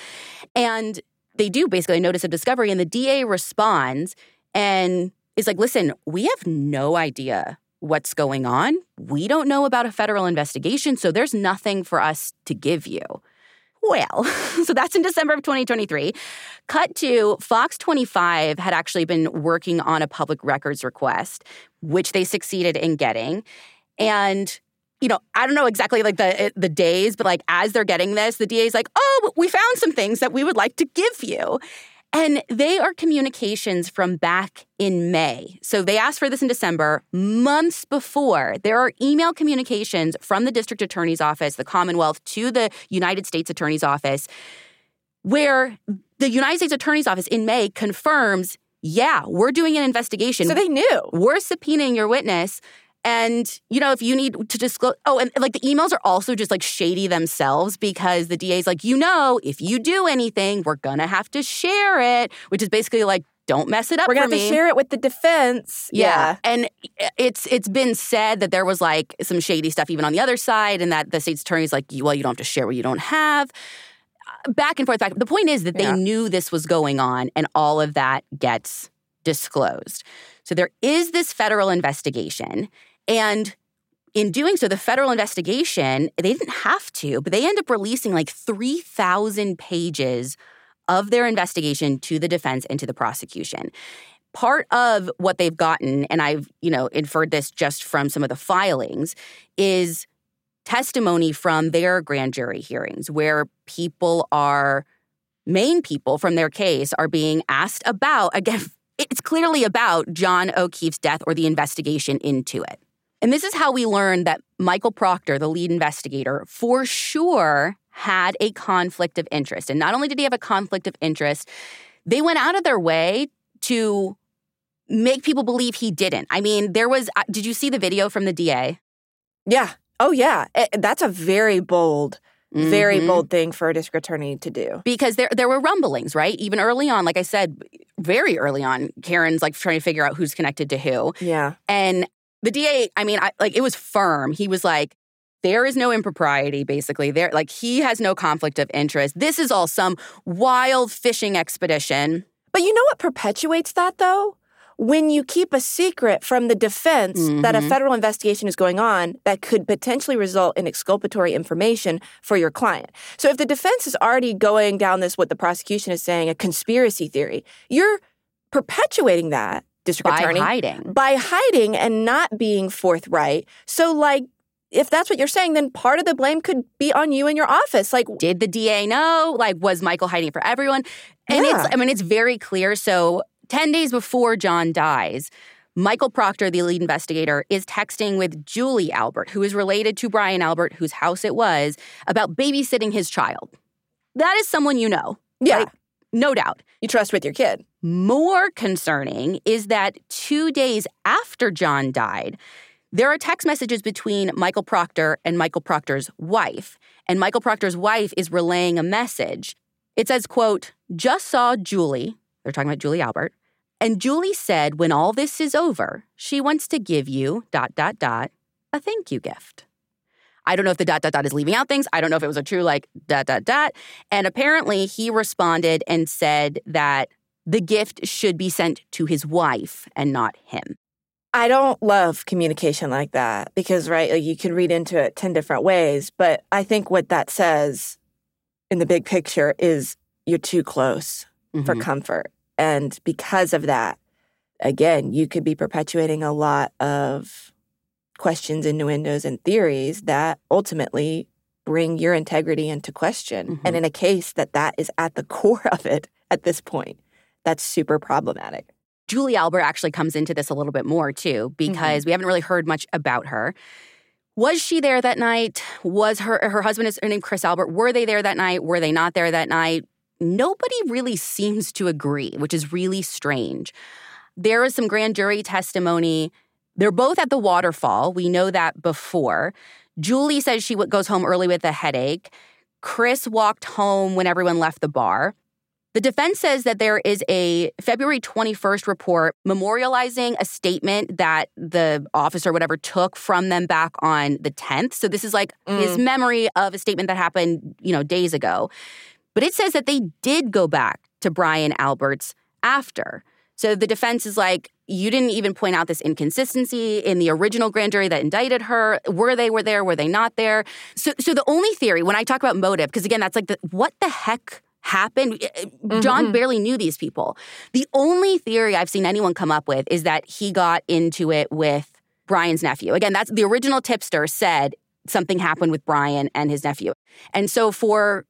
And they do basically a notice of discovery, and the D A responds and is like, listen, we have no idea what's going on. We don't know about a federal investigation, so there's nothing for us to give you. Well, so that's in December of twenty twenty-three. Cut to Fox twenty-five had actually been working on a public records request, which they succeeded in getting. And, you know, I don't know exactly like the the days, but like as they're getting this, the D A's like, oh, we found some things that we would like to give you. And they are communications from back in May. So they asked for this in December, months before. There are email communications from the district attorney's office, the Commonwealth, to the United States Attorney's Office, where the United States Attorney's Office in May confirms, yeah, we're doing an investigation. So they knew. We're subpoenaing your witness. And, you know, if you need to disclose, oh, and like the emails are also just like shady themselves, because the D A's like, you know, if you do anything, we're going to have to share it, which is basically like, don't mess it up We're for going to have to share it with the defense. Yeah. yeah. And it's it's been said that there was like some shady stuff even on the other side, and that the state's attorney's like, well, you don't have to share what you don't have. Back and forth, back. The point is that they yeah. knew this was going on, and all of that gets disclosed. So there is this federal investigation. And in doing so, the federal investigation, they didn't have to, but they end up releasing like three thousand pages of their investigation to the defense and to the prosecution. Part of what they've gotten, and I've, you know, inferred this just from some of the filings, is testimony from their grand jury hearings where people are, main people from their case are being asked about, again, it's clearly about John O'Keefe's death or the investigation into it. And this is how we learned that Michael Proctor, the lead investigator, for sure had a conflict of interest. And not only did he have a conflict of interest, they went out of their way to make people believe he didn't. I mean, there was, did you see the video from the D A? Yeah. Oh, yeah. It, that's a very bold, Mm-hmm. very bold thing for a district attorney to do. Because there there were rumblings, right? Even early on, like I said, very early on, Karen's like trying to figure out who's connected to who. Yeah. And the D A, I mean, I, like it was firm. He was like, there is no impropriety, basically. There, like he has no conflict of interest. This is all some wild fishing expedition. But you know what perpetuates that, though? When you keep a secret from the defense mm-hmm. that a federal investigation is going on that could potentially result in exculpatory information for your client. So if the defense is already going down this, what the prosecution is saying, a conspiracy theory, you're perpetuating that, district by attorney. By hiding. By hiding and not being forthright. So, like, if that's what you're saying, then part of the blame could be on you and your office. Like, did the D A know? Like, was Michael hiding for everyone? And yeah. it's, I mean, it's very clear. So ten days before John dies, Michael Proctor, the lead investigator, is texting with Julie Albert, who is related to Brian Albert, whose house it was, about babysitting his child. That is someone you know. Yeah. Right? No doubt. You trust with your kid. More concerning is that two days after John died, there are text messages between Michael Proctor and Michael Proctor's wife. And Michael Proctor's wife is relaying a message. It says, quote, just saw Julie. They're talking about Julie Albert. And Julie said, when all this is over, she wants to give you, dot, dot, dot, a thank you gift. I don't know if the dot, dot, dot is leaving out things. I don't know if it was a true, like, dot, dot, dot. And apparently he responded and said that the gift should be sent to his wife and not him. I don't love communication like that because, right, like you can read into it ten different ways. But I think what that says in the big picture is you're too close mm-hmm. for comfort. And because of that, again, you could be perpetuating a lot of questions, innuendos, and theories that ultimately bring your integrity into question. Mm-hmm. And in a case that that is at the core of it at this point, that's super problematic. Julie Albert actually comes into this a little bit more, too, because mm-hmm. we haven't really heard much about her. Was she there that night? Was her her husband is named Chris Albert? Were they there that night? Were they not there that night? Nobody really seems to agree, which is really strange. There is some grand jury testimony. They're both at the waterfall. We know that before. Julie says she goes home early with a headache. Chris walked home when everyone left the bar. The defense says that there is a February twenty-first report memorializing a statement that the officer, whatever, took from them back on the tenth. So this is like mm. his memory of a statement that happened, you know, days ago. But it says that they did go back to Brian Albert's after. So the defense is like, you didn't even point out this inconsistency in the original grand jury that indicted her. Were they were there? Were they not there? So, so the only theory, when I talk about motive, because again, that's like, the, what the heck happened? Mm-hmm. John barely knew these people. The only theory I've seen anyone come up with is that he got into it with Brian's nephew. Again, that's the original tipster said something happened with Brian and his nephew. And so for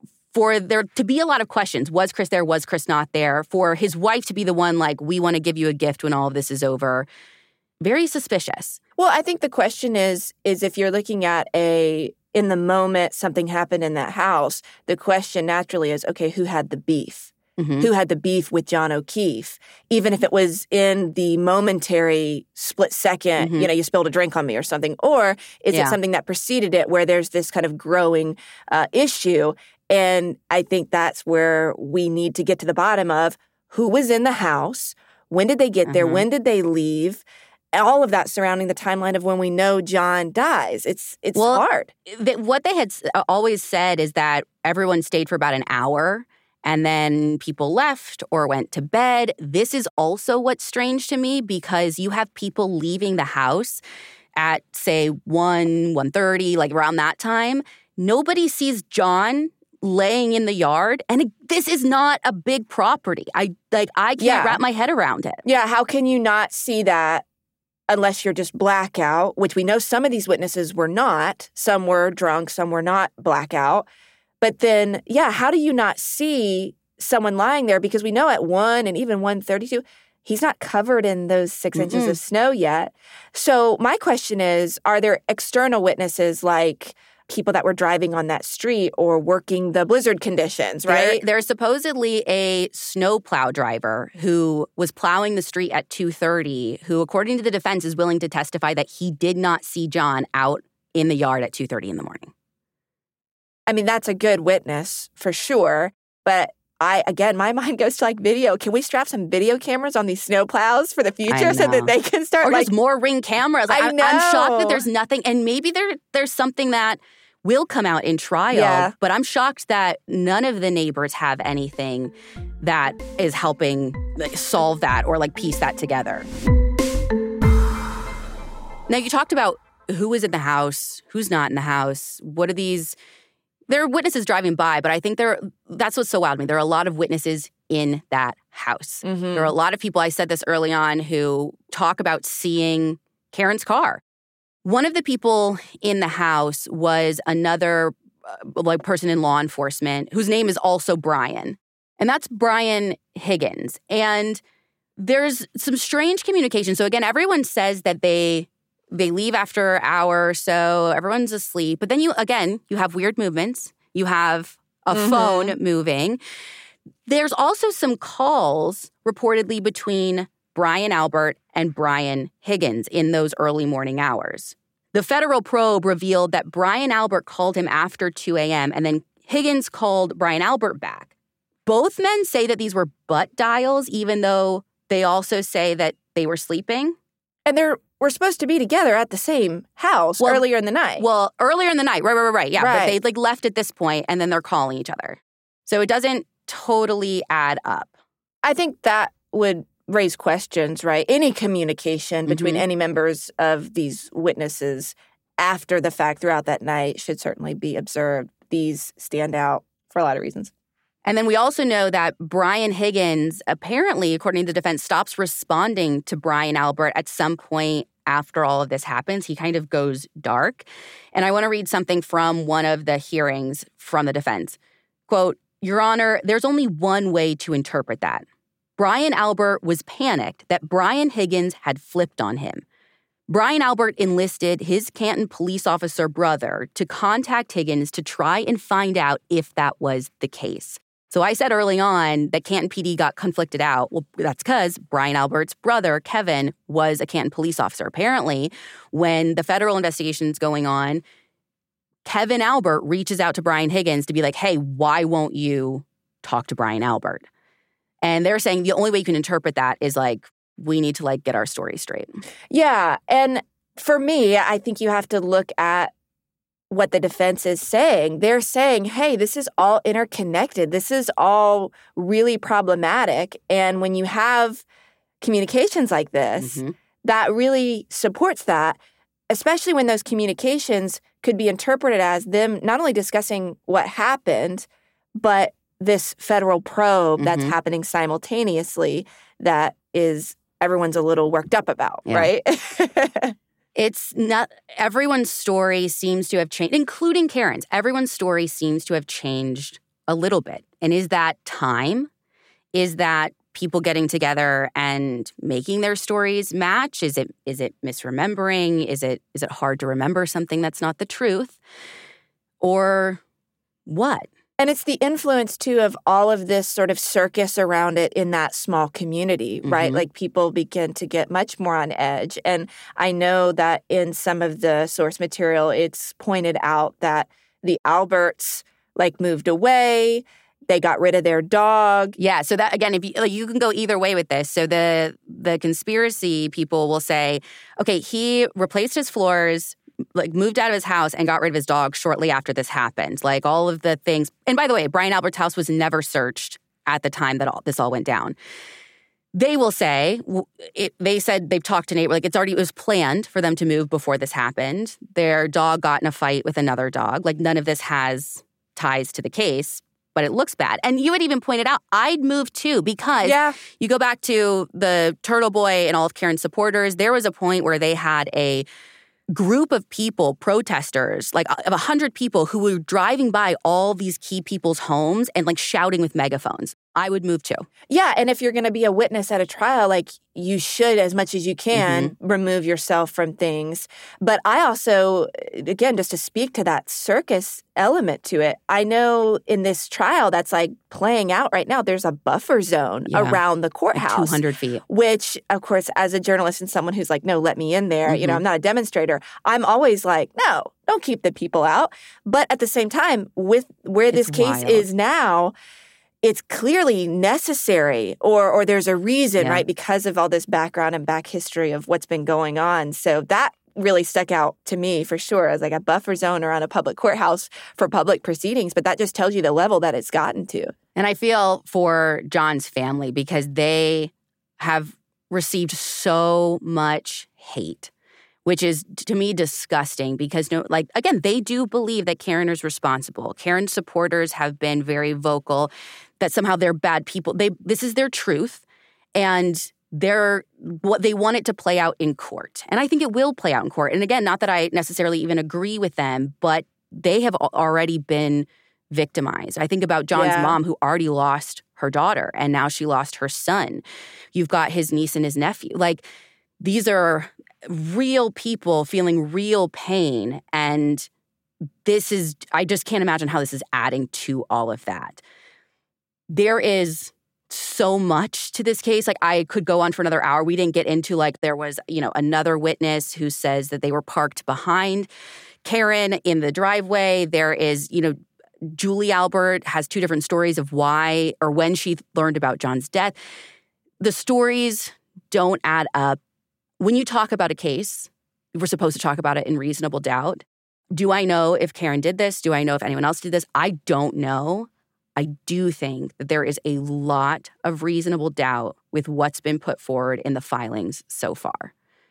for there to be a lot of questions, was Chris there? Was Chris not there? For his wife to be the one like, we want to give you a gift when all of this is over. Very suspicious. Well, I think the question is, is if you're looking at a, in the moment something happened in that house, the question naturally is, okay, who had the beef? Mm-hmm. Who had the beef with John O'Keefe? Even if it was in the momentary split second, mm-hmm. you know, you spilled a drink on me or something, or is yeah. it something that preceded it where there's this kind of growing uh, issue? And I think that's where we need to get to the bottom of who was in the house, when did they get there, mm-hmm. when did they leave, all of that surrounding the timeline of when we know John dies. It's it's well, hard. Th- what they had always said is that everyone stayed for about an hour and then people left or went to bed. This is also what's strange to me because you have people leaving the house at, say, one, one thirty, like around that time. Nobody sees John laying in the yard, and it, this is not a big property. I like I can't yeah. wrap my head around it. Yeah, how can you not see that unless you're just blackout, which we know some of these witnesses were not. Some were drunk, some were not blackout. But then, yeah, how do you not see someone lying there? Because we know at one and even one thirty-two, he's not covered in those six mm-hmm. inches of snow yet. So my question is, are there external witnesses like people that were driving on that street or working the blizzard conditions, right? There, there's supposedly a snowplow driver who was plowing the street at two thirty, who, according to the defense, is willing to testify that he did not see John out in the yard at two thirty in the morning. I mean, that's a good witness for sure. But I, again, my mind goes to like video. Can we strap some video cameras on these snowplows for the future so that they can start or like... just more Ring cameras? Like, I know. I'm shocked that there's nothing. And maybe there there's something that will come out in trial. Yeah. But I'm shocked that none of the neighbors have anything that is helping solve that or like piece that together. Now, you talked about who was in the house, who's not in the house. What are these... There are witnesses driving by, but I think there that's what's so wild to me. There are a lot of witnesses in that house. Mm-hmm. There are a lot of people, I said this early on, who talk about seeing Karen's car. One of the people in the house was another uh, like person in law enforcement whose name is also Brian. And that's Brian Higgins. And there's some strange communication. So again, everyone says that they they leave after an hour or so. Everyone's asleep. But then you, again, you have weird movements. You have a mm-hmm. phone moving. There's also some calls reportedly between Brian Albert and Brian Higgins in those early morning hours. The federal probe revealed that Brian Albert called him after two a.m. and then Higgins called Brian Albert back. Both men say that these were butt dials, even though they also say that they were sleeping. And they were supposed to be together at the same house well, earlier in the night. Well, earlier in the night. Right, right, right, right. Yeah, right. But they like left at this point and then they're calling each other. So it doesn't totally add up. I think that would raise questions, right? Any communication between mm-hmm. any members of these witnesses after the fact throughout that night should certainly be observed. These stand out for a lot of reasons. And then we also know that Brian Higgins, apparently, according to the defense, stops responding to Brian Albert at some point after all of this happens. He kind of goes dark. And I want to read something from one of the hearings from the defense. Quote, "Your Honor, there's only one way to interpret that. Brian Albert was panicked that Brian Higgins had flipped on him. Brian Albert enlisted his Canton police officer brother to contact Higgins to try and find out if that was the case. So I said early on that Canton P D got conflicted out. Well, that's because Brian Albert's brother, Kevin, was a Canton police officer. Apparently, when the federal investigation's going on, Kevin Albert reaches out to Brian Higgins to be like, hey, why won't you talk to Brian Albert? And they're saying the only way you can interpret that is like, we need to like get our story straight. Yeah. And for me, I think you have to look at what the defense is saying. They're saying, hey, this is all interconnected. This is all really problematic. And when you have communications like this, mm-hmm. that really supports that, especially when those communications could be interpreted as them not only discussing what happened, but this federal probe mm-hmm. that's happening simultaneously that is everyone's a little worked up about, yeah. right? It's not, everyone's story seems to have changed, including Karen's. Everyone's story seems to have changed a little bit. And is that time? Is that people getting together and making their stories match? Is it is it misremembering? Is it is it hard to remember something that's not the truth? Or what? And it's the influence, too, of all of this sort of circus around it in that small community, right? Mm-hmm. Like people begin to get much more on edge. And I know that in some of the source material, it's pointed out that the Alberts like moved away. They got rid of their dog. Yeah. So that, again, if you, like, you can go either way with this. So the the conspiracy people will say, okay, he replaced his floors, like moved out of his house and got rid of his dog shortly after this happened. Like all of the things. And by the way, Brian Albert's house was never searched at the time that all this all went down. They will say, it, they said they've talked to neighbors, like it's already, it was planned for them to move before this happened. Their dog got in a fight with another dog. Like none of this has ties to the case, but it looks bad. And you had even pointed out, I'd move too, because yeah. you go back to the Turtle Boy and all of Karen's supporters, there was a point where they had a group of people, protesters, like of a hundred people who were driving by all these key people's homes and like shouting with megaphones. I would move too. Yeah, and if you're going to be a witness at a trial, like you should, as much as you can, mm-hmm. remove yourself from things. But I also, again, just to speak to that circus element to it, I know in this trial that's like playing out right now, there's a buffer zone yeah. around the courthouse. Like two hundred feet. Which, of course, as a journalist and someone who's like, no, let me in there, mm-hmm. you know, I'm not a demonstrator, I'm always like, no, don't keep the people out. But at the same time, with where this it's case wild. is now, it's clearly necessary or or there's a reason, yeah. right, because of all this background and back history of what's been going on. So that really stuck out to me for sure as like a buffer zone around a public courthouse for public proceedings. But that just tells you the level that it's gotten to. And I feel for John's family because they have received so much hate, which is, to me, disgusting because, no, like, again, they do believe that Karen is responsible. Karen's supporters have been very vocal that somehow they're bad people. They This is their truth, and they're what they want it to play out in court. And I think it will play out in court. And again, not that I necessarily even agree with them, but they have already been victimized. I think about John's yeah. mom, who already lost her daughter, and now she lost her son. You've got his niece and his nephew. Like, these are real people feeling real pain, and this is, I just can't imagine how this is adding to all of that. There is so much to this case. Like, I could go on for another hour. We didn't get into, like, there was, you know, another witness who says that they were parked behind Karen in the driveway. There is, you know, Julie Albert has two different stories of why or when she learned about John's death. The stories don't add up. When you talk about a case, we're supposed to talk about it in reasonable doubt. Do I know if Karen did this? Do I know if anyone else did this? I don't know. I do think that there is a lot of reasonable doubt with what's been put forward in the filings so far.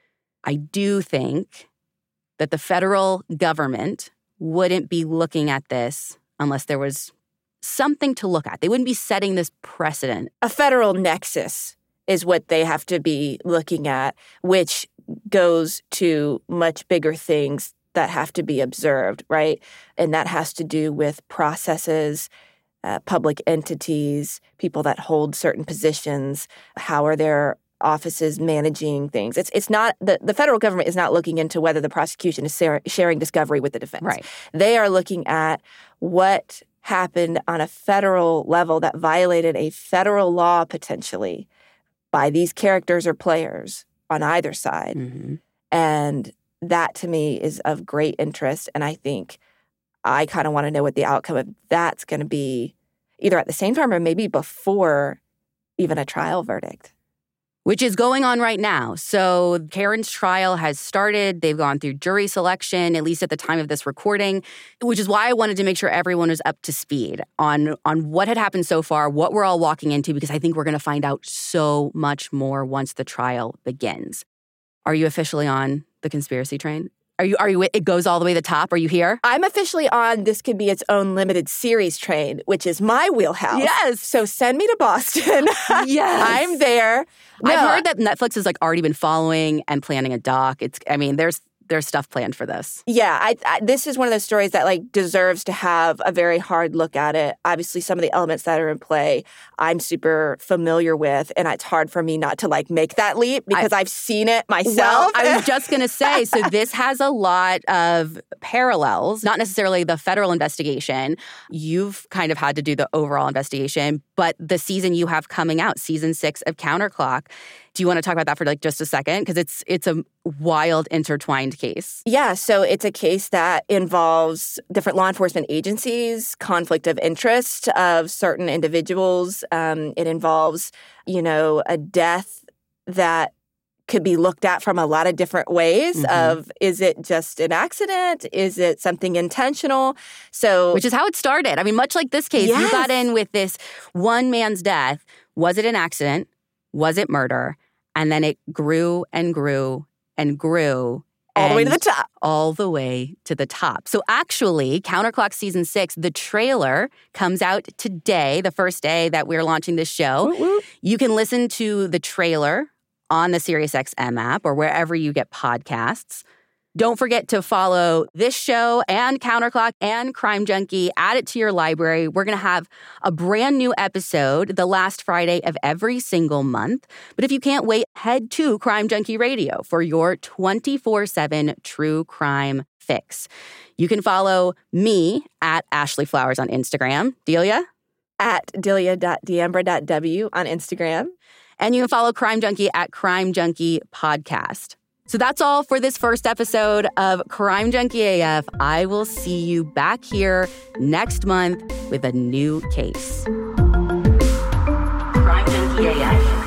I do think that the federal government wouldn't be looking at this unless there was something to look at. They wouldn't be setting this precedent. A federal nexus is what they have to be looking at, which goes to much bigger things that have to be observed, right? And that has to do with processes, uh, public entities, people that hold certain positions. How are their offices managing things? It's it's not, the, the federal government is not looking into whether the prosecution is ser- sharing discovery with the defense. Right. They are looking at what happened on a federal level that violated a federal law potentially by these characters or players on either side. Mm-hmm. And that, to me, is of great interest. And I think I kind of want to know what the outcome of that's going to be, either at the same time or maybe before even a trial verdict. Which is going on right now. So Karen's trial has started. They've gone through jury selection, at least at the time of this recording, which is why I wanted to make sure everyone was up to speed on, on what had happened so far, what we're all walking into, because I think we're going to find out so much more once the trial begins. Are you officially on the conspiracy train? Are you, are you, it goes all the way to the top? Are you here? I'm officially on this could be its own limited series train, which is my wheelhouse. Yes. So send me to Boston. Yes. I'm there. No. I've heard that Netflix has like already been following and planning a doc. It's, I mean, there's there's stuff planned for this. Yeah, I, I, this is one of those stories that like deserves to have a very hard look at it. Obviously, some of the elements that are in play, I'm super familiar with, and it's hard for me not to like make that leap because I, I've seen it myself. Well, I was just going to say, so this has a lot of parallels, not necessarily the federal investigation. You've kind of had to do the overall investigation, but the season you have coming out, season six of Counterclock. Do you want to talk about that for like just a second? Because it's it's a wild intertwined case. Yeah, so it's a case that involves different law enforcement agencies, conflict of interest of certain individuals. Um, it involves, you know, a death that could be looked at from a lot of different ways mm-hmm. of, is it just an accident? Is it something intentional? So, which is how it started. I mean, much like this case, yes. You got in with this one man's death. Was it an accident? Was it murder? And then it grew and grew and grew. All the way to the top. All the way to the top. So actually, Counterclock Season six, the trailer comes out today, the first day that we're launching this show. Woo, woo. You can listen to the trailer on the SiriusXM app or wherever you get podcasts. Don't forget to follow this show and Counterclock and Crime Junkie. Add it to your library. We're going to have a brand new episode the last Friday of every single month. But if you can't wait, head to Crime Junkie Radio for your twenty-four seven true crime fix. You can follow me at Ashley Flowers on Instagram. Delia? At delia dot diambra dot w on Instagram. And you can follow Crime Junkie at Crime Junkie Podcast. So that's all for this first episode of Crime Junkie A F. I will see you back here next month with a new case. Crime Junkie A F.